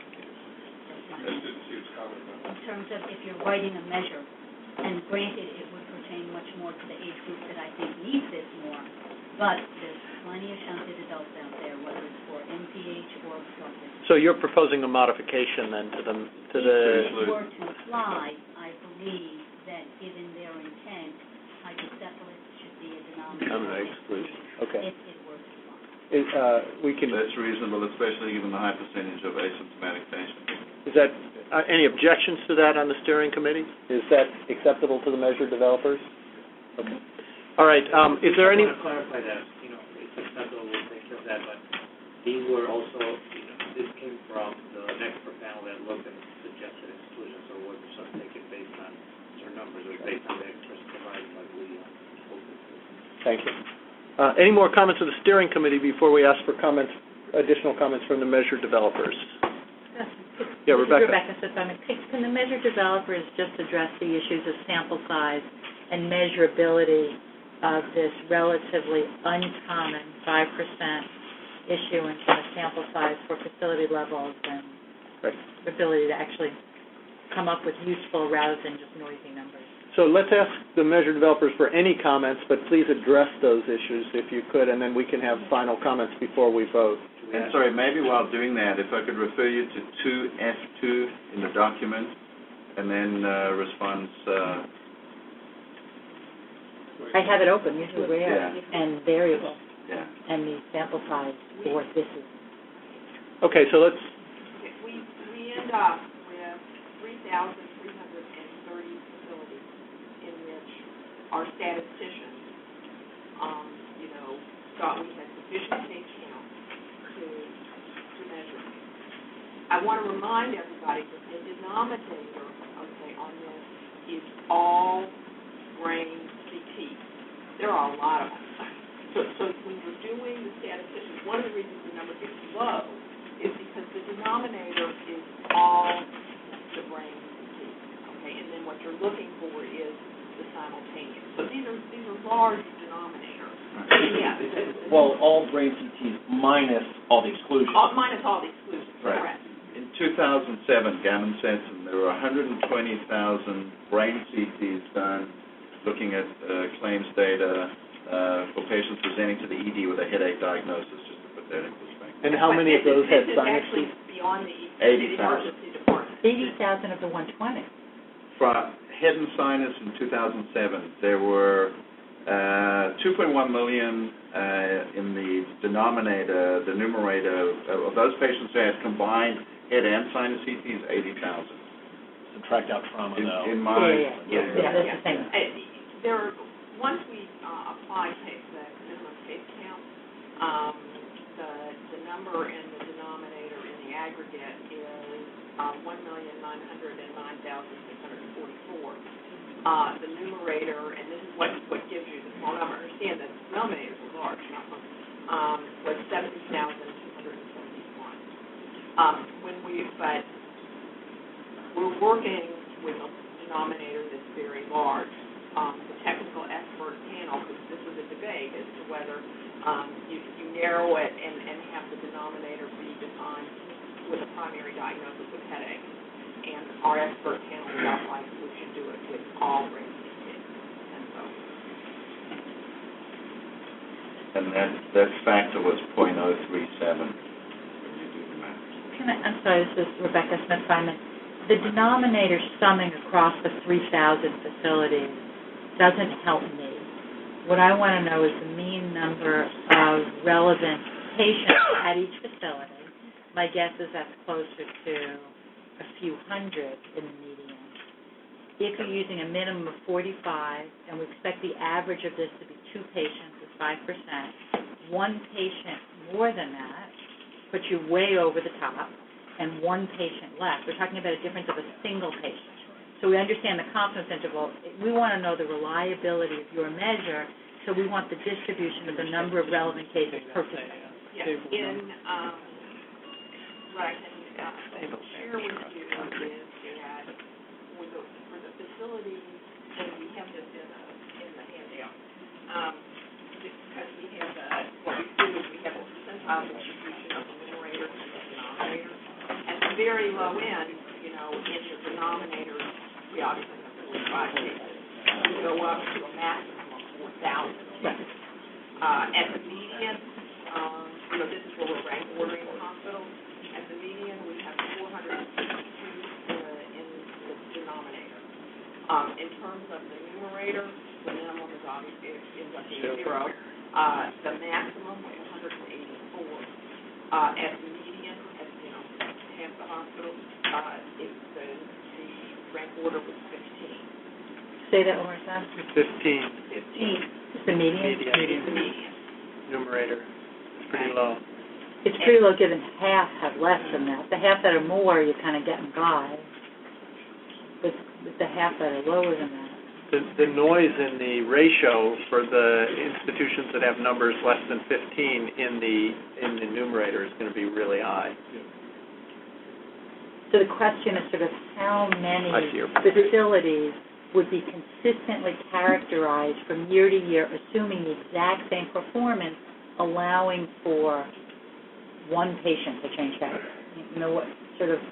in terms of if you're writing a measure, and granted it would pertain much more to the age group that I think needs this more, but there's plenty of shunted adults out there, whether it's for NPH or obstructive. So you're proposing a modification then to the. If it were to apply, I believe that given their intent, hydrocephalus should be a denominator exclusion. Okay. If it were to apply. That's reasonable, especially given the high percentage of asymptomatic patients. Is that any objections to that on the steering committee? Is that acceptable to the measure developers? Okay. All right. Is there any? I want to clarify that. It's acceptable. We'll take care of that. But these were also, this came from the expert panel that looked and suggested exclusion. So it wasn't sort of taken based on certain numbers. It was based on the experts provided by the Thank you. Any more comments of the steering committee before we ask for additional comments from the measure developers? Yeah, Rebecca. Can the measure developers just address the issues of sample size and measurability of this relatively uncommon 5% issuance in a sample size for facility levels and ability to actually come up with useful rather than just noisy numbers? So let's ask the measure developers for any comments, but please address those issues if you could, and then we can have final comments before we vote. And sorry, maybe while doing that, if I could refer you to 2F2 in the document, and then response. I have it open, usually rare and variable, and the sample size for this is. Okay, so let's. We end up with 3,330 facilities in which our statisticians, thought we had sufficient case count to measure. I want to remind everybody that the denominator, on this is all brain CT. There are a lot of them. So when you're doing the statisticians, one of the reasons the number gets low is because the denominator is all the brain CT. Okay, and then what you're looking for is the simultaneous. So these are large denominators. Well, all brain CTs minus all the exclusions. Minus all the exclusions, right. Correct. In 2007, Gammon Sensen, there were 120,000 brain CTs done looking at claims data for patients presenting to the ED with a headache diagnosis, just to put that in perspective. And how many of those had sinus? Actually beyond the 80,000. emergency department. 80,000 of the 120. For head and sinus in 2007, there were 2.1 million in the denominator. The numerator of those patients who had combined head and sinus CT is 80,000. Subtract out trauma, though. In my... That's the same. Once we apply the minimum case count, the number in the denominator in the aggregate is 1,909,644. The numerator, and this is what gives you the small number. Understand that the denominators are large, was 70,271. But we're working with a denominator that's very large. The technical expert panel, because this was a debate as to whether you narrow it and have the denominator be defined with a primary diagnosis of headache. And our expert panel felt like we should do it with all brain CT. And that factor was 0.037. I'm sorry, this is Rebecca Smith-Simon. The denominator summing across the 3,000 facilities doesn't help me. What I want to know is the mean number of relevant patients at each facility. My guess is that's closer to a few hundred in the median. If you're using a minimum of 45, and we expect the average of this to be 2 patients is 5%, 1 patient more than that puts you way over the top, and 1 patient less. We're talking about a difference of a single patient. So we understand the confidence interval. We want to know the reliability of your measure, so we want the distribution of the number of relevant cases per facility. Yes, what I can share with you is that for the facility, and we have this in the handout, because we have what we do is we have a percentile distribution of the numerator and the denominator. At the very low end, in the denominator, we obviously have 45 cases. We go up to a maximum of 4,000 cases. At the median, this is where we're rank ordering the hospital. At the median, we have 462 in the denominator. In terms of the numerator, the minimum is obviously ends up being 0. The maximum was 184. At the median, at half the hospital, the rank order was 15. Say that one more time. 15. It's the median? The median. Numerator. It's pretty low. It's pretty low given half have less than that. The half that are more, you're kind of getting by. With the half that are lower than that. The noise in the ratio for the institutions that have numbers less than 15 in the numerator is going to be really high. So the question is sort of how many facilities would be consistently characterized from year to year, assuming the exact same performance, allowing for 1 patient to change category? What sort of...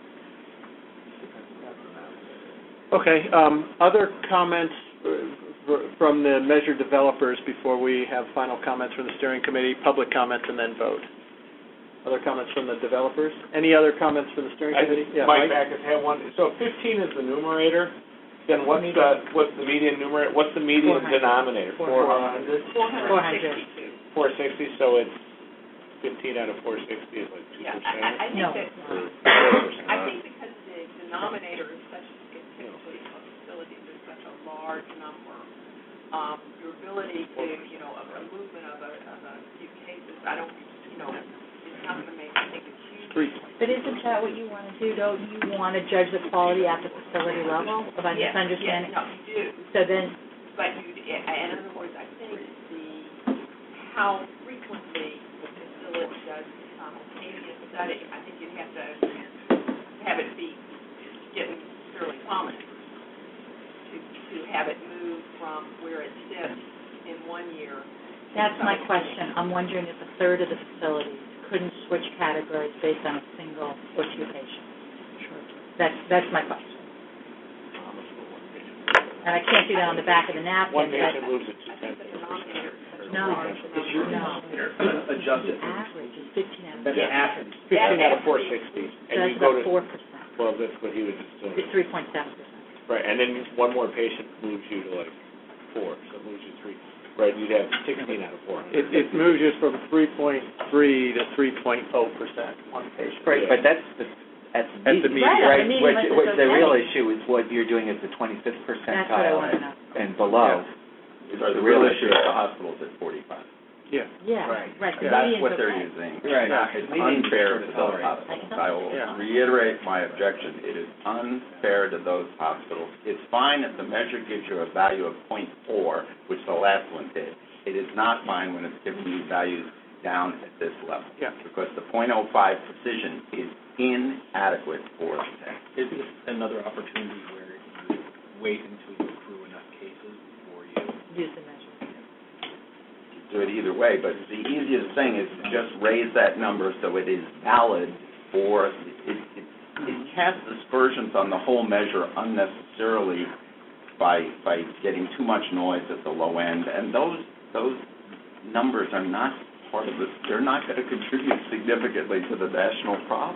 Okay. Other comments from the measure developers before we have final comments from the steering committee, public comments, and then vote. Other comments from the developers? Any other comments from the steering committee? Mike Backus had one. So 15 is the numerator. Then what's the median numerator? What's the median denominator? 400? 460. So it's 15 out of 460 is like 2%. I think because the denominator is typically a facility, there's such a large number. Your ability to, a movement of a few cases, it's not going to make a huge. But isn't that what you want to do? Don't you want to judge the quality at the facility level? If I'm misunderstanding? Yes, no, you do. So then... But in other words, I think how frequently the facility does simultaneous study, I think you'd have to have it be getting fairly prominent to have it move from where it sits in 1 year. That's my question. I'm wondering if a third of the facilities couldn't switch categories based on a single or 2 patients. Sure. That's my question. And I can't do that on the back of the napkin. 1 patient moves it to 10. No. Adjusted. The average is 15 out of 4. That's average. 15 out of 460. And that's you go about 4%. Well, that's what he was just doing. It's 3.7%. Right, and then 1 more patient moves you to 4, so it moves you 3. right, you'd have 16 out of 400. It moves you from 3.3 to 3.0%, one patient. Right, but that's at the median, right? Which the real issue is what you're doing at the 25th percentile and below. The real issue is the hospital's at 45. Yeah. Yeah, right. The That's median's what they're okay. using. Right. It's unfair to those hospitals. I will reiterate my objection. It is unfair to those hospitals. It's fine if the measure gives you a value of 0.4, which the last one did. It is not fine when it's giving you values down at this level. Yeah. Because the 0.05 precision is inadequate for the test. Is this another opportunity where you wait until you accrue enough cases before you use the measure? Do it either way, but the easiest thing is to just raise that number so it is valid for, it casts aspersions on the whole measure unnecessarily by getting too much noise at the low end, and those numbers are not part of this, they're not going to contribute significantly to the national problem.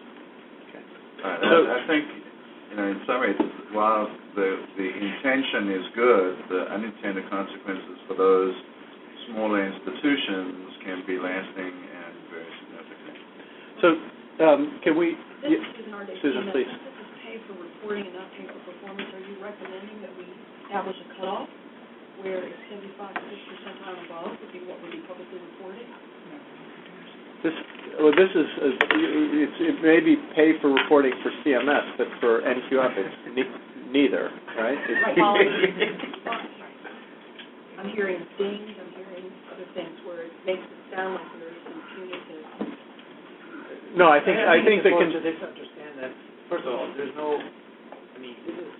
I think, in some ways, while the intention is good, the unintended consequences for those smaller institutions can be lasting and very significant. So, can we... This is Susan Arday. Susan, please. This is pay for reporting and not pay for performance. Are you recommending that we establish a cutoff where it's 75 to 6 percentile above would be what would be publicly reported? This is, it may be pay for reporting for CMS, but for NQF it's neither, right? I'm hearing things, I'm hearing other things where it makes it sound like there's some punitive. No, I think the to understand that, first of all, there's no, this is,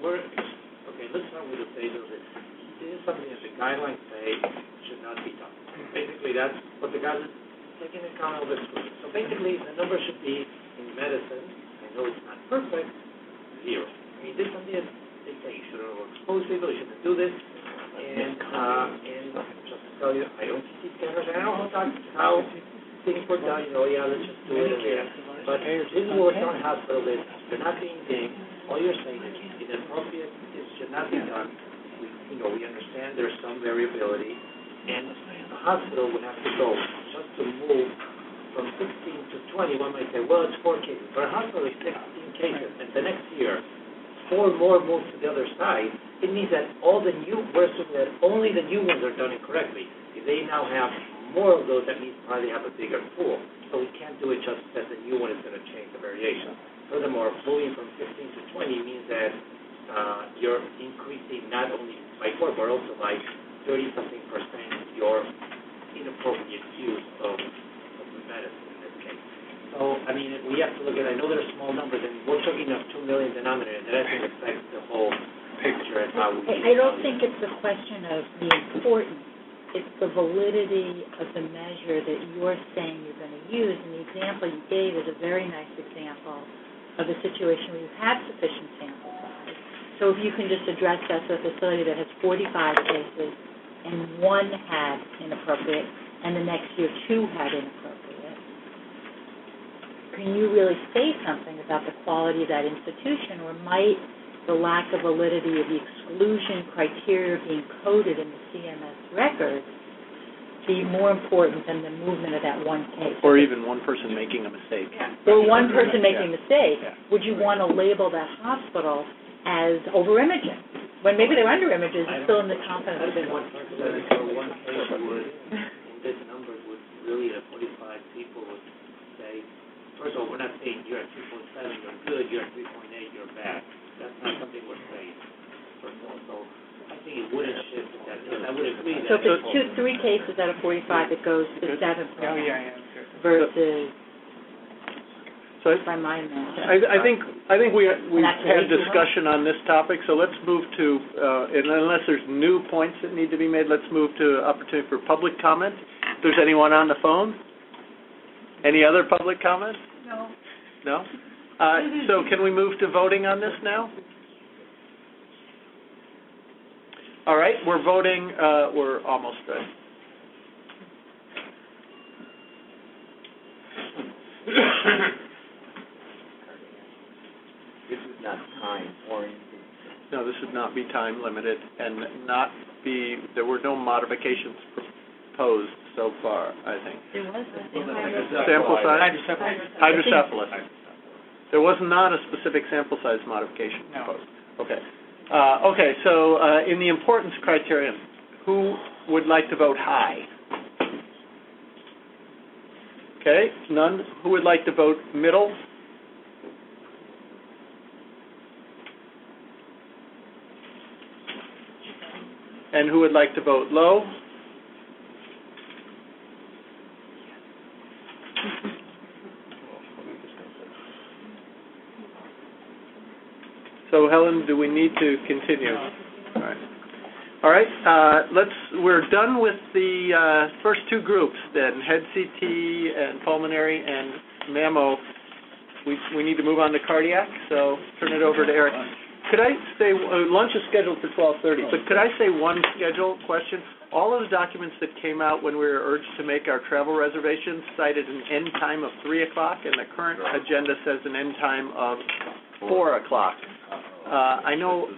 let's start with the phase of this. This is something that the guidelines say should not be done. Basically, that's what the guidelines take into account all this. So basically, the number should be, in medicine, I know it's not perfect, 0. This is something that they say you shouldn't expose people, you shouldn't do this. And just to tell you, I don't see scanners. I don't know how things work out. Let's just do it in there. But this is what we're telling hospital is they're not being dinged. All you're saying is inappropriate. This should not be done. We understand there's some variability, and the hospital would have to go just to move from 16 to 20. One might say, well, it's 4 cases. For a hospital, it's 16 cases, and the next year, 4 more move to the other side. It means that we're assuming that only the new ones are done incorrectly. If they now have more of those, that means probably they have a bigger pool. So we can't do it just that the new one is going to change the variation. Furthermore, moving from 15 to 20 means that you're increasing not only by 4, but also by 30-something% your inappropriate use of the medicine in this case. So, we have to look at, I know there are small numbers, and we're talking of 2 million denominator, and that doesn't affect the whole picture and how we... I don't think it's a question of the importance. It's the validity of the measure that you're saying you're going to use. And the example you gave is a very nice example of a situation where you have sufficient sample size. So if you can just address that to a facility that has 45 cases and 1 had inappropriate and the next year 2 had inappropriate, can you really say something about the quality of that institution, or might the lack of validity of the exclusion criteria being coded in the CMS records be more important than the movement of that 1 case? Or even one person making a mistake. Or one person making a mistake. Would you want to label that hospital as over-imaging, when maybe they're under-images and still in the confidence of one person or one case would, in this number, would really, the 45 people would say, first of all, we're not saying you're at 2.7, you're good, you're at 3.8, you're bad. That's not something we're saying, first of all. So I think it wouldn't shift that. I would agree that. So if it's 3 cases out of 45, it goes to 7%. Versus... So by my math. I think we had discussion on this topic, so let's move to, and unless there's new points that need to be made, let's move to opportunity for public comment. If there's anyone on the phone? Any other public comment? No. No? So can we move to voting on this now? All right, we're voting, we're almost ready. This is not time-oriented. No, this is not be time limited and there were no modifications proposed so far, I think. There was Sample size? Hydrocephalus. There was not a specific sample size modification proposed. Okay. Okay, so in the importance criterion, who would like to vote high? Okay, none. Who would like to vote middle? And who would like to vote low? So, Helen, do we need to continue? All right. We're done with the first two groups then, head CT and pulmonary and mammo. We need to move on to cardiac, so turn it over to Eric. Could I say, lunch is scheduled for 12:30, but could I say one schedule question? All of the documents that came out when we were urged to make our travel reservations cited an end time of 3 o'clock, and the current agenda says an end time of 4 o'clock. I know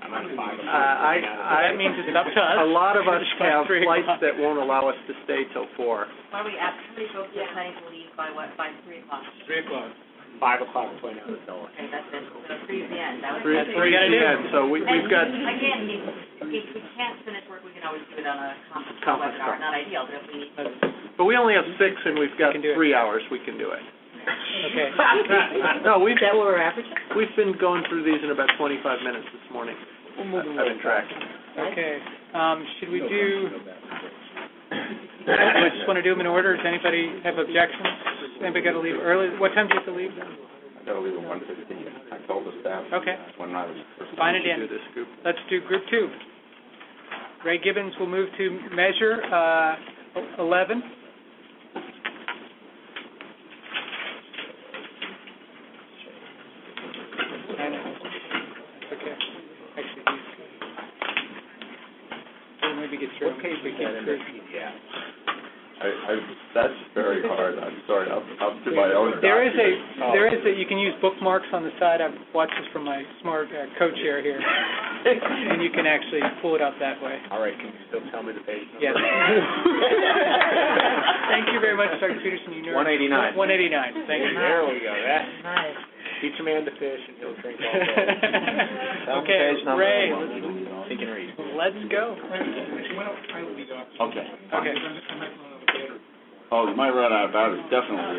that means it's up to us. A lot of us have flights that won't allow us to stay till 4. Why don't we ask somebody folks that are planning to leave by 3 o'clock? 3 o'clock. 5 o'clock is going out the door. Okay, that's it. So 3 is the end. That's 3 is the end, so we've got... Again, if we can't finish work, we can always do it on a conference call webinar. Not ideal, but if we need to. But we only have 6, and we've got 3 hours. We can do it. Okay. No, is that what we're averaging? We've been going through these in about 25 minutes this morning. I've been tracking. Okay. Should we do... I just want to do them in order. Does anybody have objections? Anybody got to leave early? What time do you have to leave then? I got to leave at 1:15. I told the staff. Okay. When I was Fine it in. Let's do group 2. Ray Gibbons will move to measure 11. Okay. Actually, maybe get through. What page we get in the PDF? That's very hard. I'm sorry. I'll do my own. There is you can use bookmarks on the side. I've watched this from my smart co-chair here, and you can actually pull it up that way. All right. Can you still tell me the page number? Yes. Thank you very much, Dr. Peterson. 189. 189. Thank you. There we go. That's nice. Teach a man to fish, and he'll drink all day. Okay, Ray. He can read. Let's go. Okay. Okay. Oh, you might run out of battery. Definitely.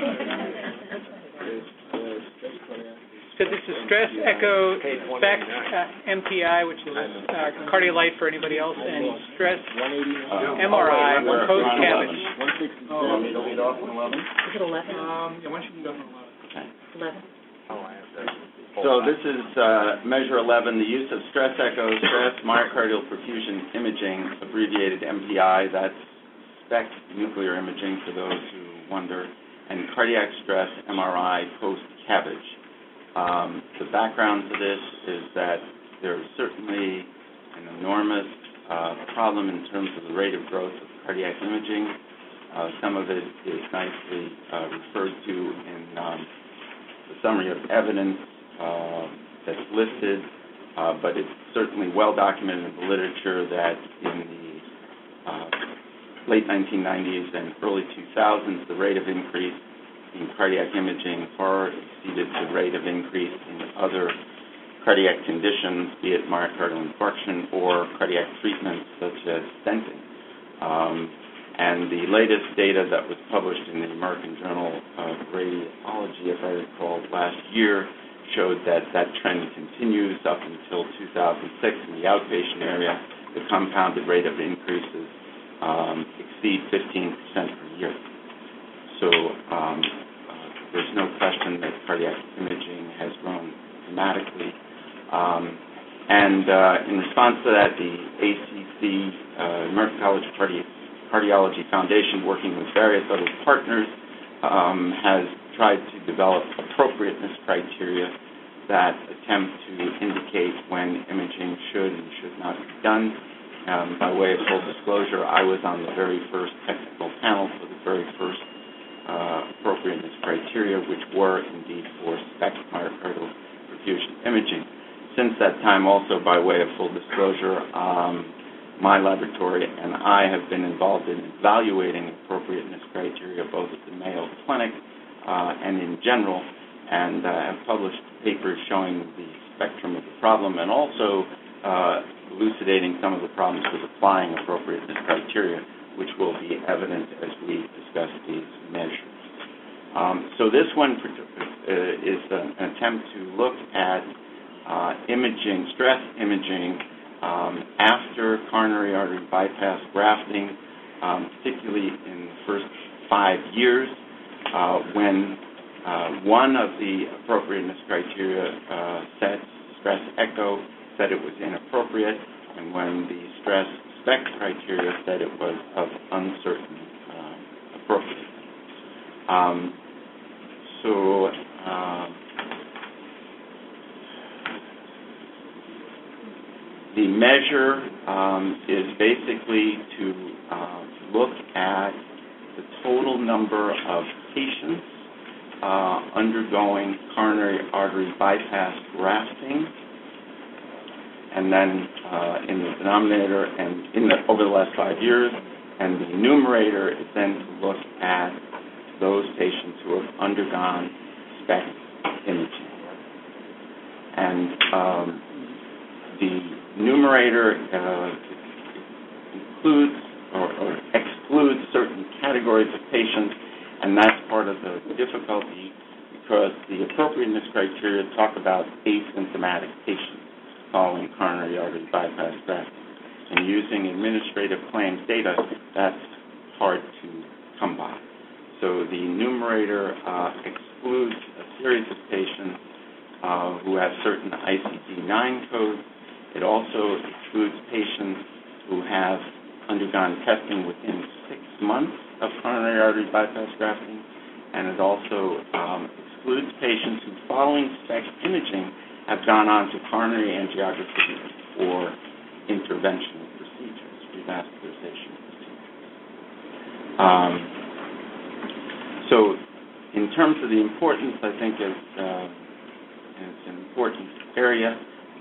So this is stress echo SPECT MPI, which is Cardiolite for anybody else, and stress MRI post CABG. Want me to lead off on 11? Is it 11? Yeah, why don't you lead off on 11? Okay. 11. Oh, I have that. So this is measure 11, the use of stress echo, stress myocardial perfusion imaging, abbreviated MPI. That's SPECT nuclear imaging for those who wonder, and cardiac stress MRI post-CABG. The background to this is that there's certainly an enormous problem in terms of the rate of growth of cardiac imaging. Some of it is nicely referred to in the summary of evidence that's listed, but it's certainly well documented in the literature that in the late 1990s and early 2000s, the rate of increase in cardiac imaging far exceeded the rate of increase in other cardiac conditions, be it myocardial infarction or cardiac treatments such as stenting. And the latest data that was published in the American Journal of Radiology, if I recall, last year, showed that that trend continues up until 2006 in the outpatient area. The compounded rate of increases exceed 15% per year. So there's no question that cardiac imaging has grown dramatically. And in response to that, the ACC, American College of Cardiology Foundation, working with various other partners, has tried to develop appropriateness criteria that attempt to indicate when imaging should and should not be done. By way of full disclosure, I was on the very first technical panel for the very first appropriateness criteria, which were indeed for SPECT myocardial perfusion imaging. since that time, also by way of full disclosure, my laboratory and I have been involved in evaluating appropriateness criteria both at the Mayo Clinic and in general, and have published papers showing the spectrum of the problem and also elucidating some of the problems with applying appropriateness criteria, which will be evident as we discuss these measures. So this one is an attempt to look at imaging, stress imaging, after coronary artery bypass grafting, particularly in the first 5 years, when one of the appropriateness criteria stress echo, said it was inappropriate, and when the stress SPECT criteria said it was of uncertain appropriateness. The measure is basically to look at the total number of patients undergoing coronary artery bypass grafting, and then in the denominator and over the last 5 years, and the numerator is then to look at those patients who have undergone SPECT imaging. And the numerator includes or excludes certain categories of patients, and that's part of the difficulty because the appropriateness criteria talk about asymptomatic patients following coronary artery bypass grafting. And using administrative claims data, that's hard to come by. So the numerator excludes a series of patients who have certain ICD-9 codes. It also excludes patients who have undergone testing within 6 months of coronary artery bypass grafting, and it also excludes patients who, following SPECT imaging, have gone on to coronary angiography or interventional procedures, revascularization procedures. So in terms of the importance, I think it's an important area,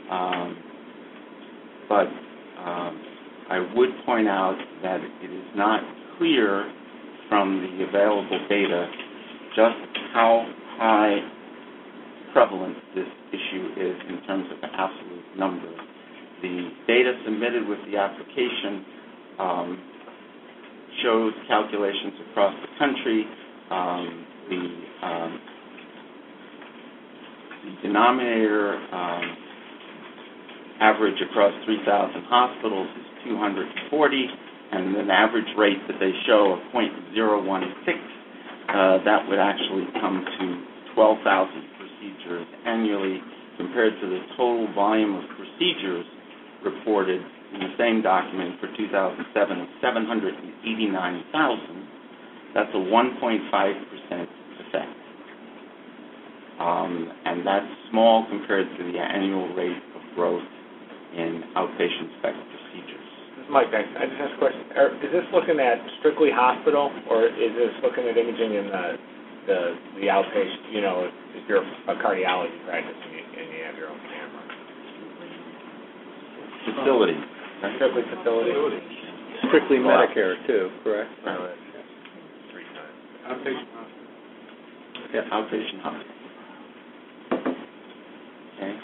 but I would point out that it is not clear from the available data just how high prevalent this issue is in terms of the absolute numbers. The data submitted with the application shows calculations across the country. The denominator average across 3,000 hospitals is 240, and an average rate that they show of 0.016, that would actually come to 12,000 procedures annually compared to the total volume of procedures reported in the same document for 2007 of 789,000. That's a 1.5% effect. And that's small compared to the annual rate of growth in outpatient SPECT procedures. Mike, I just asked a question. Is this looking at strictly hospital, or is this looking at imaging in the outpatient, if you're a cardiology practice and you have your own camera? Facility. Strictly facility? Strictly Medicare, too, correct? Right. 3 times. Outpatient hospital. Yeah, outpatient hospital. Okay.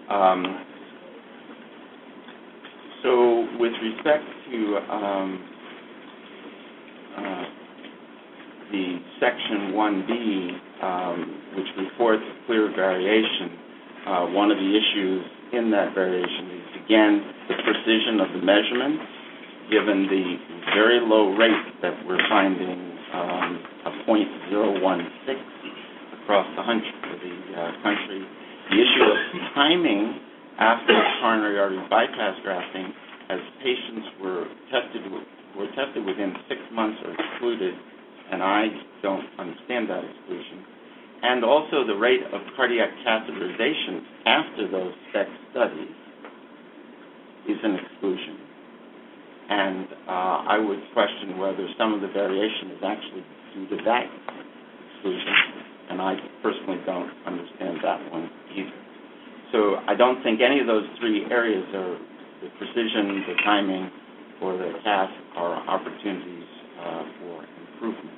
So with respect to the Section 1B, which reports clear variation, one of the issues in that variation is, again, the precision of the measurements, given the very low rate that we're finding of 0.016 across the country. The issue of timing after coronary artery bypass grafting, as patients were tested within 6 months are excluded, and I don't understand that exclusion. And also the rate of cardiac catheterization after those SPECT studies is an exclusion. And I would question whether some of the variation is actually due to that exclusion, and I personally don't understand that one either. So I don't think any of those three areas are the precision, the timing, or the task are opportunities for improvement.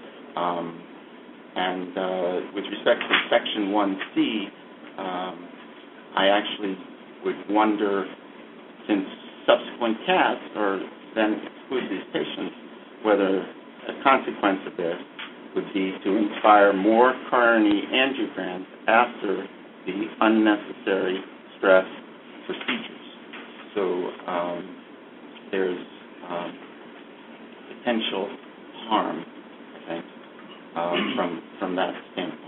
And with respect to Section 1C, I actually would wonder, since subsequent tasks are then exclude these patients, whether a consequence of this would be to inspire more coronary angiograms after the unnecessary stress procedures. So there's potential harm, I think, from that standpoint.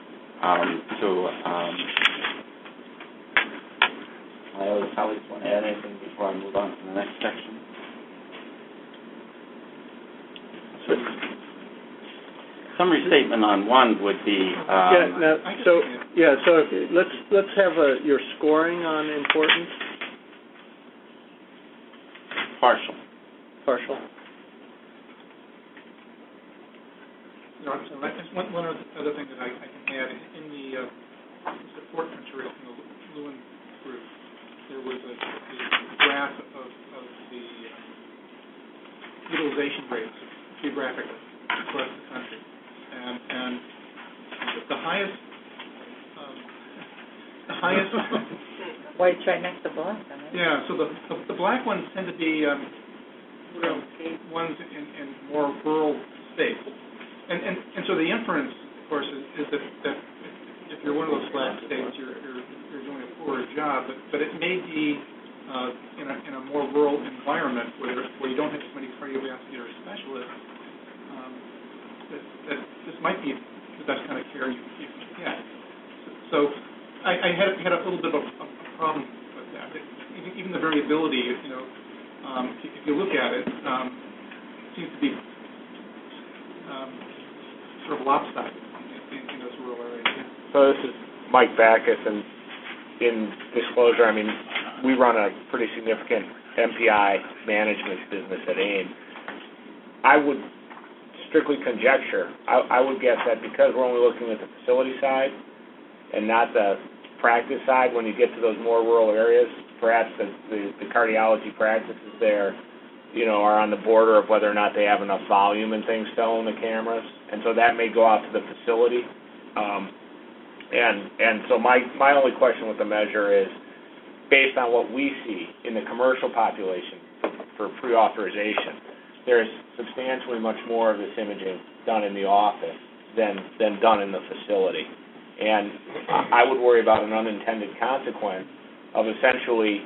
My other colleagues want to add anything before I move on to the next section? Summary statement on one would be. So let's have your scoring on importance. Partial. No, so one other thing that I can add in the support material from the Lewin group, there was a graph of the utilization rates geographically across the country. And the highest White's right next to black, isn't it? Yeah, so the black ones tend to be ones in more rural states. And so the inference, of course, is that if you're one of those black states, you're doing a poorer job, but it may be in a more rural environment where you don't have as many cardiovascular specialists, that this might be the best kind of care you can get. So I had a little bit of a problem with that. Even the variability, if you look at it, seems to be sort of lopsided in those rural areas. So this is Mike Backus, and in disclosure, I mean, we run a pretty significant MPI management business at AIM. I would strictly conjecture. I would guess that because we're only looking at the facility side and not the practice side, when you get to those more rural areas, perhaps the cardiology practices there, are on the border of whether or not they have enough volume and things to own the cameras, and so that may go out to the facility. And so my only question with the measure is, based on what we see in the commercial population for pre-authorization, there's substantially much more of this imaging done in the office than done in the facility. And I would worry about an unintended consequence of essentially,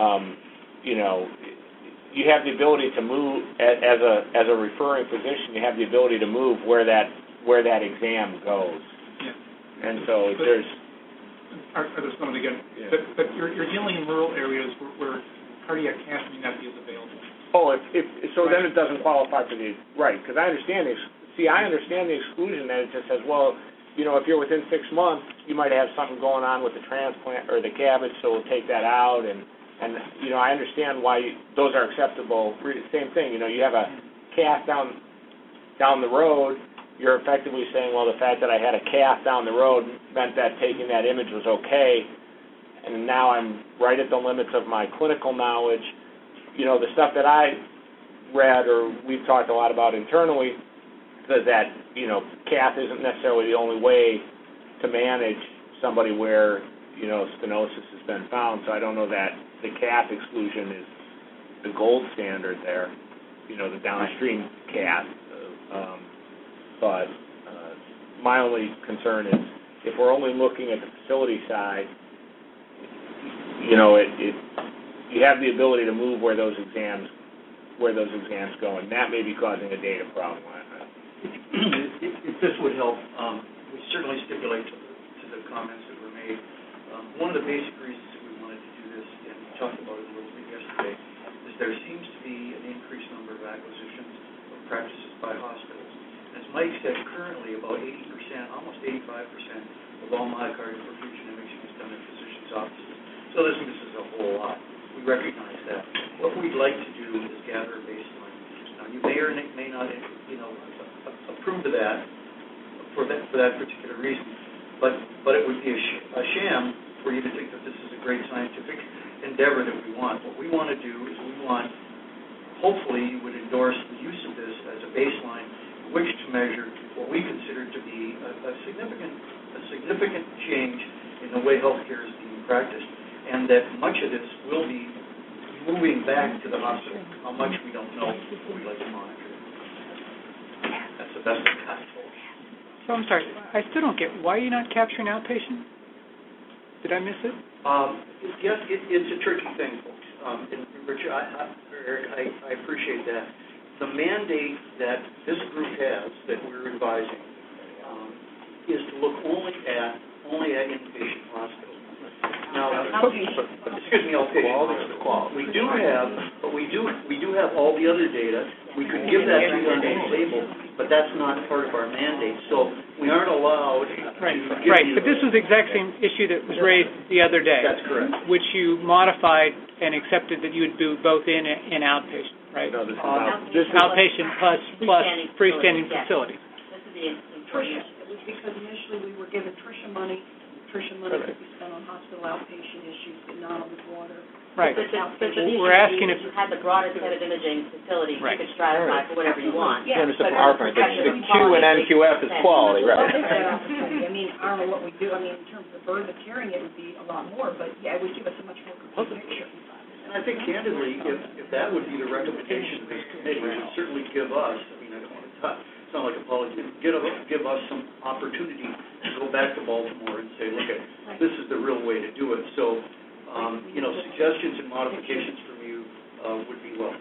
you have the ability to move, as a referring physician, you have the ability to move where that exam goes. Yeah. And so there's... I just wanted to get, but you're dealing in rural areas where cardiac cath may not be as available. Oh, then it doesn't qualify for the, right, because I understand the exclusion that it just says, well, if you're within 6 months, you might have something going on with the transplant or the CABG, so we'll take that out, and I understand why those are acceptable. Same thing, you have a cath down the road, you're effectively saying, well, the fact that I had a cath down the road meant that taking that image was okay, and now I'm right at the limits of my clinical knowledge. The stuff that I read or we've talked a lot about internally says that, cath isn't necessarily the only way to manage somebody where, stenosis has been found, so I don't know that the cath exclusion is the gold standard there, the downstream cath. But my only concern is if we're only looking at the facility side, you have the ability to move where those exams go, and that may be causing a data problem. If this would help, we certainly stipulate to the comments that were made. One of the basic reasons that we wanted to do this, and we talked about it a little bit yesterday, is there seems to be an increased number of acquisitions of practices by hospitals. As Mike said, currently about 80%, almost 85% of all myocardial perfusion imaging is done in physicians' offices. So this is a whole lot. We recognize that. What we'd like to do is gather a baseline. Now, you may or may not, approve of that for that particular reason, but it would be a sham for you to think that this is a great scientific endeavor that we want. What we want to do is hopefully you would endorse the use of this as a baseline which to measure what we consider to be a significant change in the way healthcare is being practiced, and that much of this will be moving back to the hospital. How much we don't know, but we'd like to monitor it. That's the best I've got for. So I'm sorry, I still don't get, why are you not capturing outpatient? Did I miss it? Yes, it's a tricky thing, folks. And Richard, Eric, I appreciate that. The mandate that this group has, that we're advising, is to look only at inpatient hospitals. Now, outpatient hospitals. We do have all the other data. We could give that to you on the table, but that's not part of our mandate. So we aren't allowed to give Right, you but this was the exact same issue that was raised the other day. That's correct. Which you modified and accepted that you would do both in and outpatient, right? No, this is outpatient plus freestanding facility. This is the Tricia, because initially we were given Tricia money could be spent on hospital outpatient issues, but not on the water. Right. But the We're asking if you had the broadest set of imaging facilities, right. You could stratify for whatever you want. Yeah. From our point, the Q and NQF is quality, right? I mean, I don't know what we do. I mean, in terms of the burden of carrying it would be a lot more, but yeah, it would give us a much more complete picture. And I think candidly, if that would be the recommendation of this committee, it would certainly give us, I mean, I don't want to sound like apology, give us some opportunity to go back to Baltimore and say, look, this is the real way to do it. So, suggestions and modifications from you would be welcome.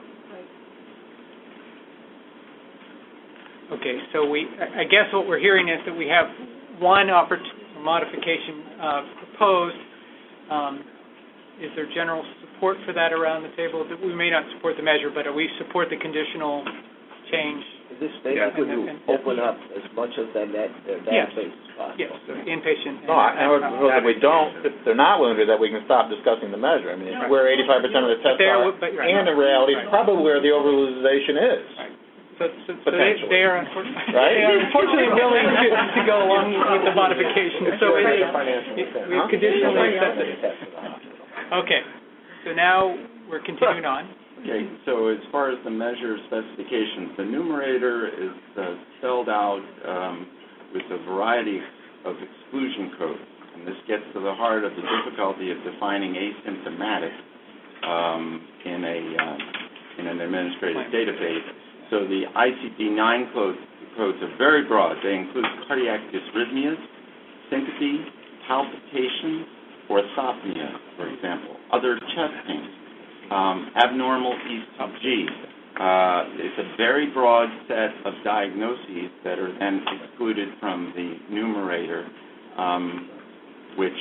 Okay, so I guess what we're hearing is that we have one modification proposed. Is there general support for that around the table? That we may not support the measure, but we support the conditional change. Is this basically to open up as much of that yes. database as possible? Yes, inpatient. No, I would propose that we don't. If they're not willing to do that, we can stop discussing the measure. I mean, where 85% of the tests are, and in reality, it's probably where the over-utilization is. Right. So they are unfortunately willing to go along with the modification. So we conditionally accepted it. Okay. So now we're continuing on. Okay, so as far as the measure specifications, the numerator is spelled out with a variety of exclusion codes, and this gets to the heart of the difficulty of defining asymptomatic in an administrative database. So the ICD-9 codes are very broad. They include cardiac dysrhythmias, syncope, palpitations, orthopnea, for example, other chest pain, abnormal ECG. It's a very broad set of diagnoses that are then excluded from the numerator, which,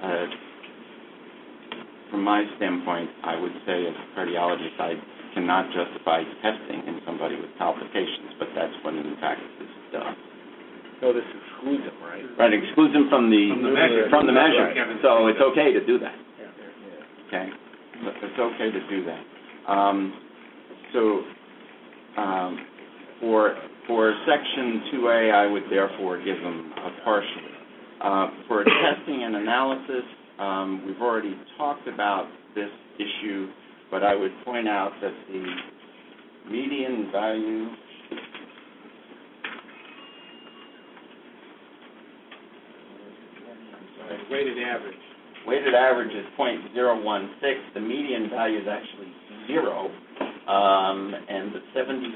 from my standpoint, I would say as a cardiologist, I cannot justify testing in somebody with palpitations, but that's what in practice is done. So this excludes them, right? Right, excludes them from the measure. Right. So it's okay to do that. Okay? It's okay to do that. For Section 2A, I would therefore give them a partial. For testing and analysis, we've already talked about this issue, but I would point out that the median value weighted average. Weighted average is .016. The median value is actually 0, and the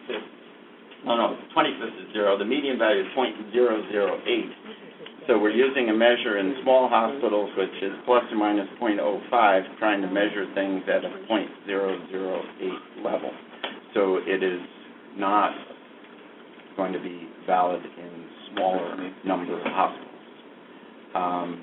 25th is 0. The median value is .008. So we're using a measure in small hospitals, which is plus or minus .05, trying to measure things at a .008 level. So it is not going to be valid in smaller number of hospitals.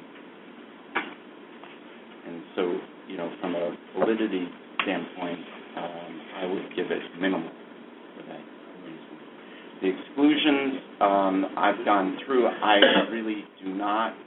And so, from a validity standpoint, I would give it minimal for that reason. The exclusions, I've gone through. I really do not,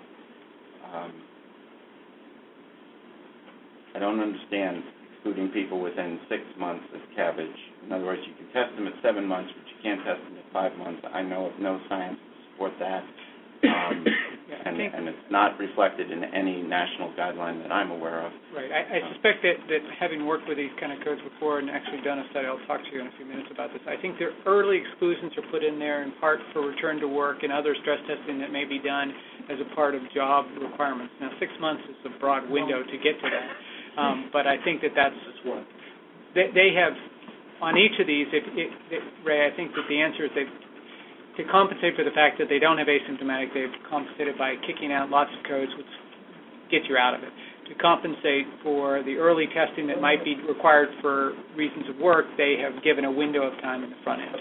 I don't understand excluding people within 6 months of CABG. In other words, you can test them at 7 months, but you can't test them at 5 months. I know of no science to support that. and it's not reflected in any national guideline that I'm aware of. Right. I suspect that having worked with these kind of codes before and actually done a study, I'll talk to you in a few minutes about this, I think their early exclusions are put in there in part for return to work and other stress testing that may be done as a part of job requirements. Now, 6 months is a broad window to get to that, but I think that's they have, on each of these, Ray, I think that the answer is that to compensate for the fact that they don't have asymptomatic, they've compensated by kicking out lots of codes, which get you out of it. To compensate for the early testing that might be required for reasons of work, they have given a window of time in the front end.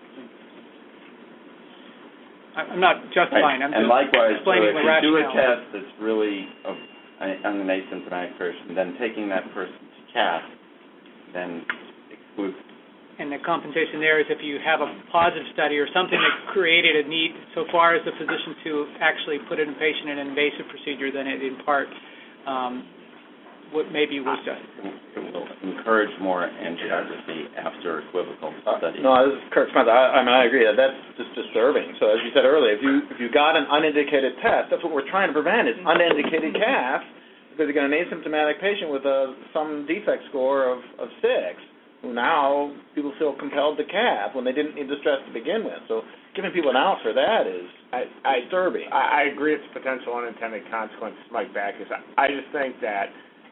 I'm not justifying. I'm and just likewise, explaining so the if you do a rationale. test that's really on an asymptomatic person, then taking that person to CAF, then excludes. And the compensation there is if you have a positive study or something that created a need so far as the physician to actually put in a patient in an invasive procedure, then it in part what maybe was justified. It will encourage more angiography after equivocal studies. No, this is Kurt Spencer. I agree that that's just disturbing. So as you said earlier, if you got an unindicated test, that's what we're trying to prevent is unindicated CAF, because you got an asymptomatic patient with some defect score of 6. Now people feel compelled to CAF when they didn't need the stress to begin with. So giving people an out for that is disturbing. I agree it's potential unintended consequences, Mike Backus. I just think that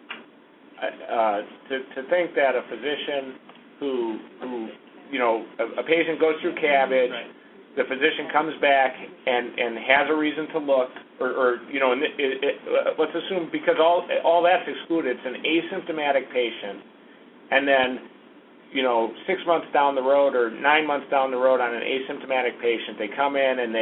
to think that a physician who a patient goes through CABG, the physician comes back and has a reason to look, or let's assume because all that's excluded, it's an asymptomatic patient, and then 6 months down the road or 9 months down the road on an asymptomatic patient, they come in and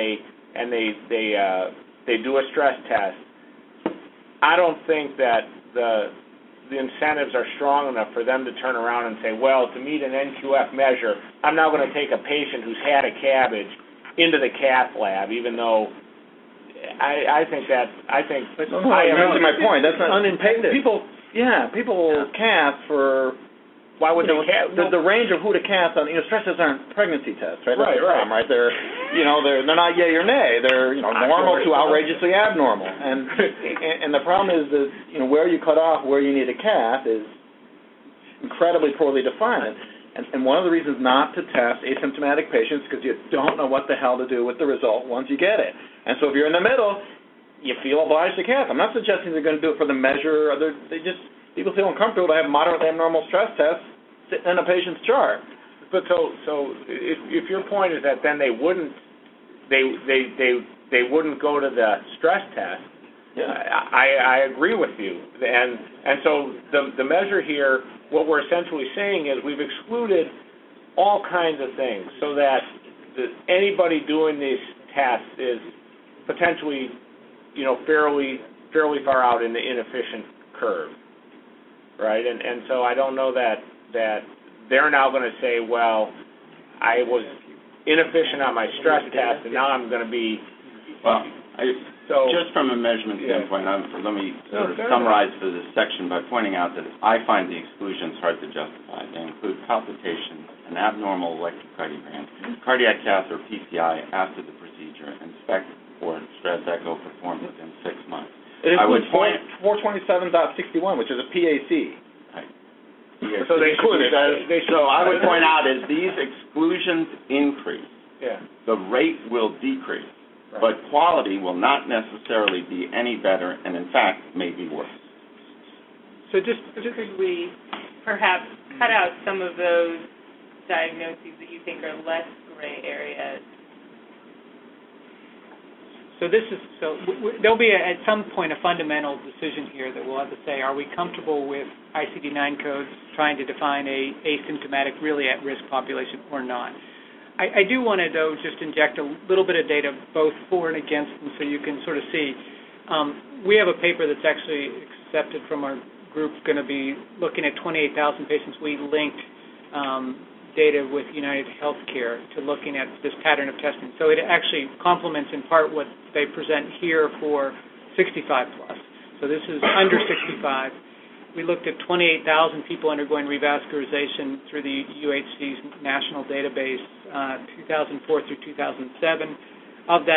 they do a stress test. I don't think that the incentives are strong enough for them to turn around and say, well, to meet an NQF measure, I'm now going to take a patient who's had a CABG into the cath lab, even though I think. But that's my point. That's not unintended. People cath for. Why would they cath? The range of who to cath on, stress tests aren't pregnancy tests, right? That's right. Right? They're, they're not yay or nay. They're, normal to outrageously abnormal. And the problem is that, where you cut off where you need a cath is incredibly poorly defined. And one of the reasons not to test asymptomatic patients is because you don't know what the hell to do with the result once you get it. And so if you're in the middle, you feel obliged to cath. I'm not suggesting they're going to do it for the measure. People feel uncomfortable to have moderately abnormal stress tests in a patient's chart. But so if your point is that then they wouldn't go to the stress test, I agree with you. And so the measure here, what we're essentially saying is we've excluded all kinds of things so that anybody doing these tests is potentially fairly far out in the inefficient curve. Right, and so I don't know that they're now going to say, well, I was inefficient on my stress test, and now I'm going to be. Well, just from a measurement standpoint, let me sort of summarize for this section by pointing out that I find the exclusions hard to justify. They include palpitations, an abnormal electrocardiogram, cardiac cath or PCI after the procedure, and SPECT or stress echo performed within 6 months. It includes 427.61, which is a PAC. Right. So they include it. So I would point out as these exclusions increase, the rate will decrease, but quality will not necessarily be any better, and in fact may be worse. So just could we perhaps cut out some of those diagnoses that you think are less gray areas? So there'll be at some point a fundamental decision here that we'll have to say, are we comfortable with ICD-9 codes trying to define a asymptomatic, really at-risk population or not? I do want to, though, just inject a little bit of data both for and against them so you can sort of see. We have a paper that's actually accepted from our group going to be looking at 28,000 patients. We linked data with United Healthcare to looking at this pattern of testing. So it actually complements in part what they present here for 65 plus. So this is under 65. We looked at 28,000 people undergoing revascularization through the UHC's national database, 2004 through 2007. Of that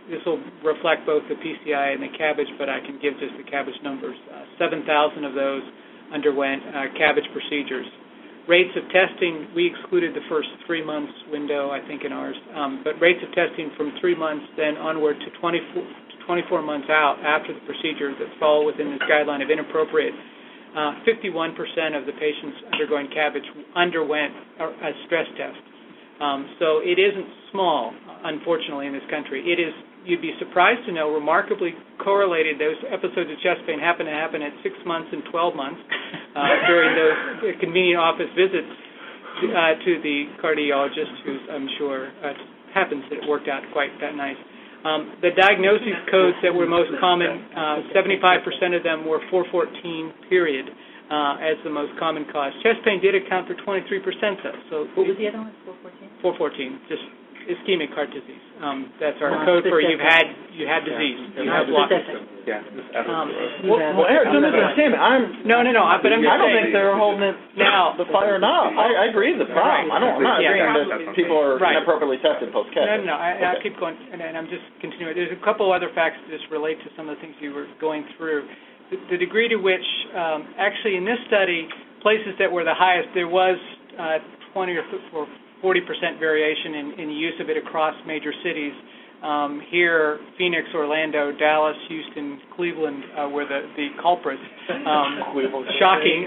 this will reflect both the PCI and the CABG, but I can give just the CABG numbers. 7,000 of those underwent CABG procedures. Rates of testing, we excluded the first 3 months window, I think, in ours, but rates of testing from 3 months then onward to 24 months out after the procedure that fall within this guideline of inappropriate, 51% of the patients undergoing CABG underwent a stress test. So it isn't small, unfortunately, in this country. It is, you'd be surprised to know, remarkably correlated. Those episodes of chest pain happen at 6 months and 12 months during those convenient office visits to the cardiologist, who I'm sure happens that it worked out quite that nice. The diagnosis codes that were most common, 75% of them were 414 period as the most common cause. Chest pain did account for 23% though. So what was the other one? 414? 414, just ischemic heart disease. That's our code for you had disease. You have blockage. Yeah. Well, Eric, don't misunderstand me. No, but I'm just saying. I don't think they're holding it now. The fire now. I agree with the problem. I'm not agreeing that people are inappropriately tested post-CABG. No, I'll keep going, and I'm just continuing. There's a couple other facts that just relate to some of the things you were going through. The degree to which, actually in this study, places that were the highest, there was 20 or 40% variation in the use of it across major cities. Here, Phoenix, Orlando, Dallas, Houston, Cleveland were the culprits. Shocking.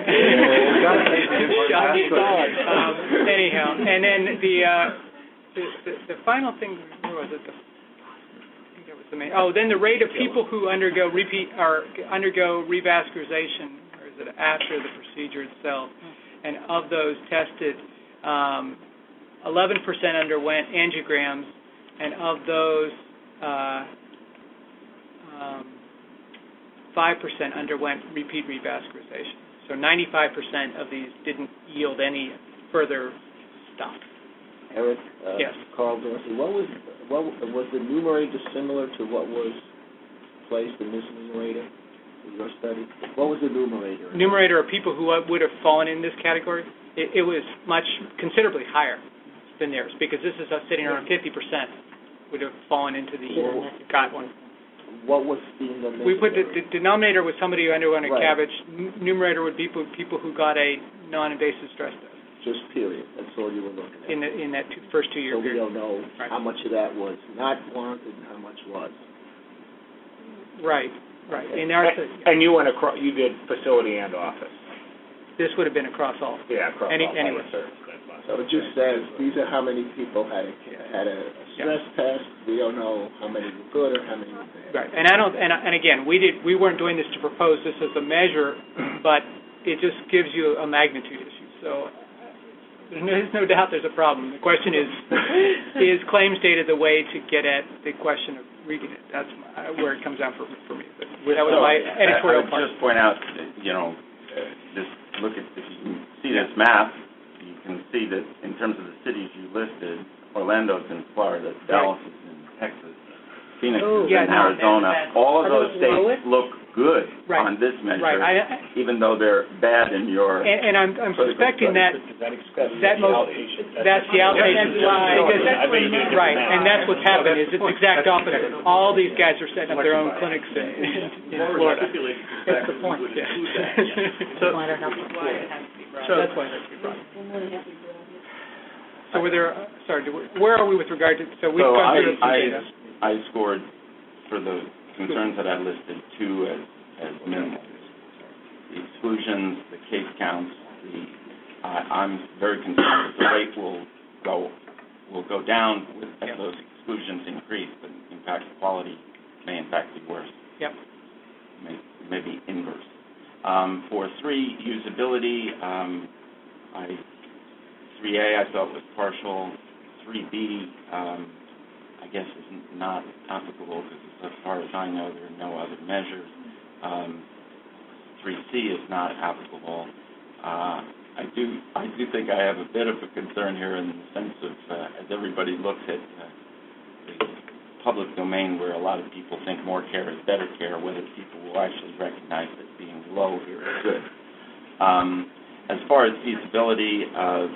Anyhow, and then the final thing, where was it? Then the rate of people who undergo revascularization, or is it after the procedure itself? And of those tested, 11% underwent angiograms, and of those, 5% underwent repeat revascularization. So 95% of these didn't yield any further stuff. Eric, yes. Carl Dorsey, what was the numerator similar to what was placed in this numerator in your study? What was the numerator? Numerator of people who would have fallen in this category? It was considerably higher than theirs, because this is us sitting around 50% would have fallen into the got one. What was the denominator? We put the denominator was somebody who underwent a CABG. Numerator would be people who got a non-invasive stress test. Just period. That's all you were looking at. In that first 2 year period. So we don't know how much of that was not warranted and how much was. Right. And you went across. You did facility and office. This would have been across all. Yeah, across all. Anywhere. So it just says these are how many people had a stress test. We don't know how many were good or how many were bad. Right. And again, we weren't doing this to propose this as a measure, but it just gives you a magnitude issue. So there's no doubt there's a problem. The question is claims data the way to get at the question of reading it? That's where it comes down for me. But that was my editorial part. I would just point out, just look at, if you can see this map, you can see that in terms of the cities you listed, Orlando's in Florida, Dallas is in Texas, Phoenix is in Arizona. All of those states look good on this measure, even though they're bad in your. And I'm suspecting that's the outpatient right, and that's what's happened. Is it's exact opposite. All these guys are setting up their own clinics in Florida. That's the point. So that's why it has to be brought. So were there? Where are we with regard to? So we've gone through some data. I scored for the concerns that I listed 2 as minimal. The exclusions, the case counts, I'm very concerned that the rate will go down as those exclusions increase, but in fact quality may in fact be worse. Yep. Maybe inverse. For 3, usability, 3A I thought was partial. 3B I guess is not applicable because as far as I know there are no other measures. 3C is not applicable. I do think I have a bit of a concern here in the sense of as everybody looks at the public domain where a lot of people think more care is better care, whether people will actually recognize that being low here is good. As far as feasibility,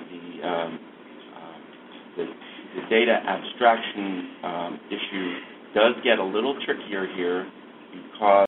the data abstraction issue does get a little trickier here because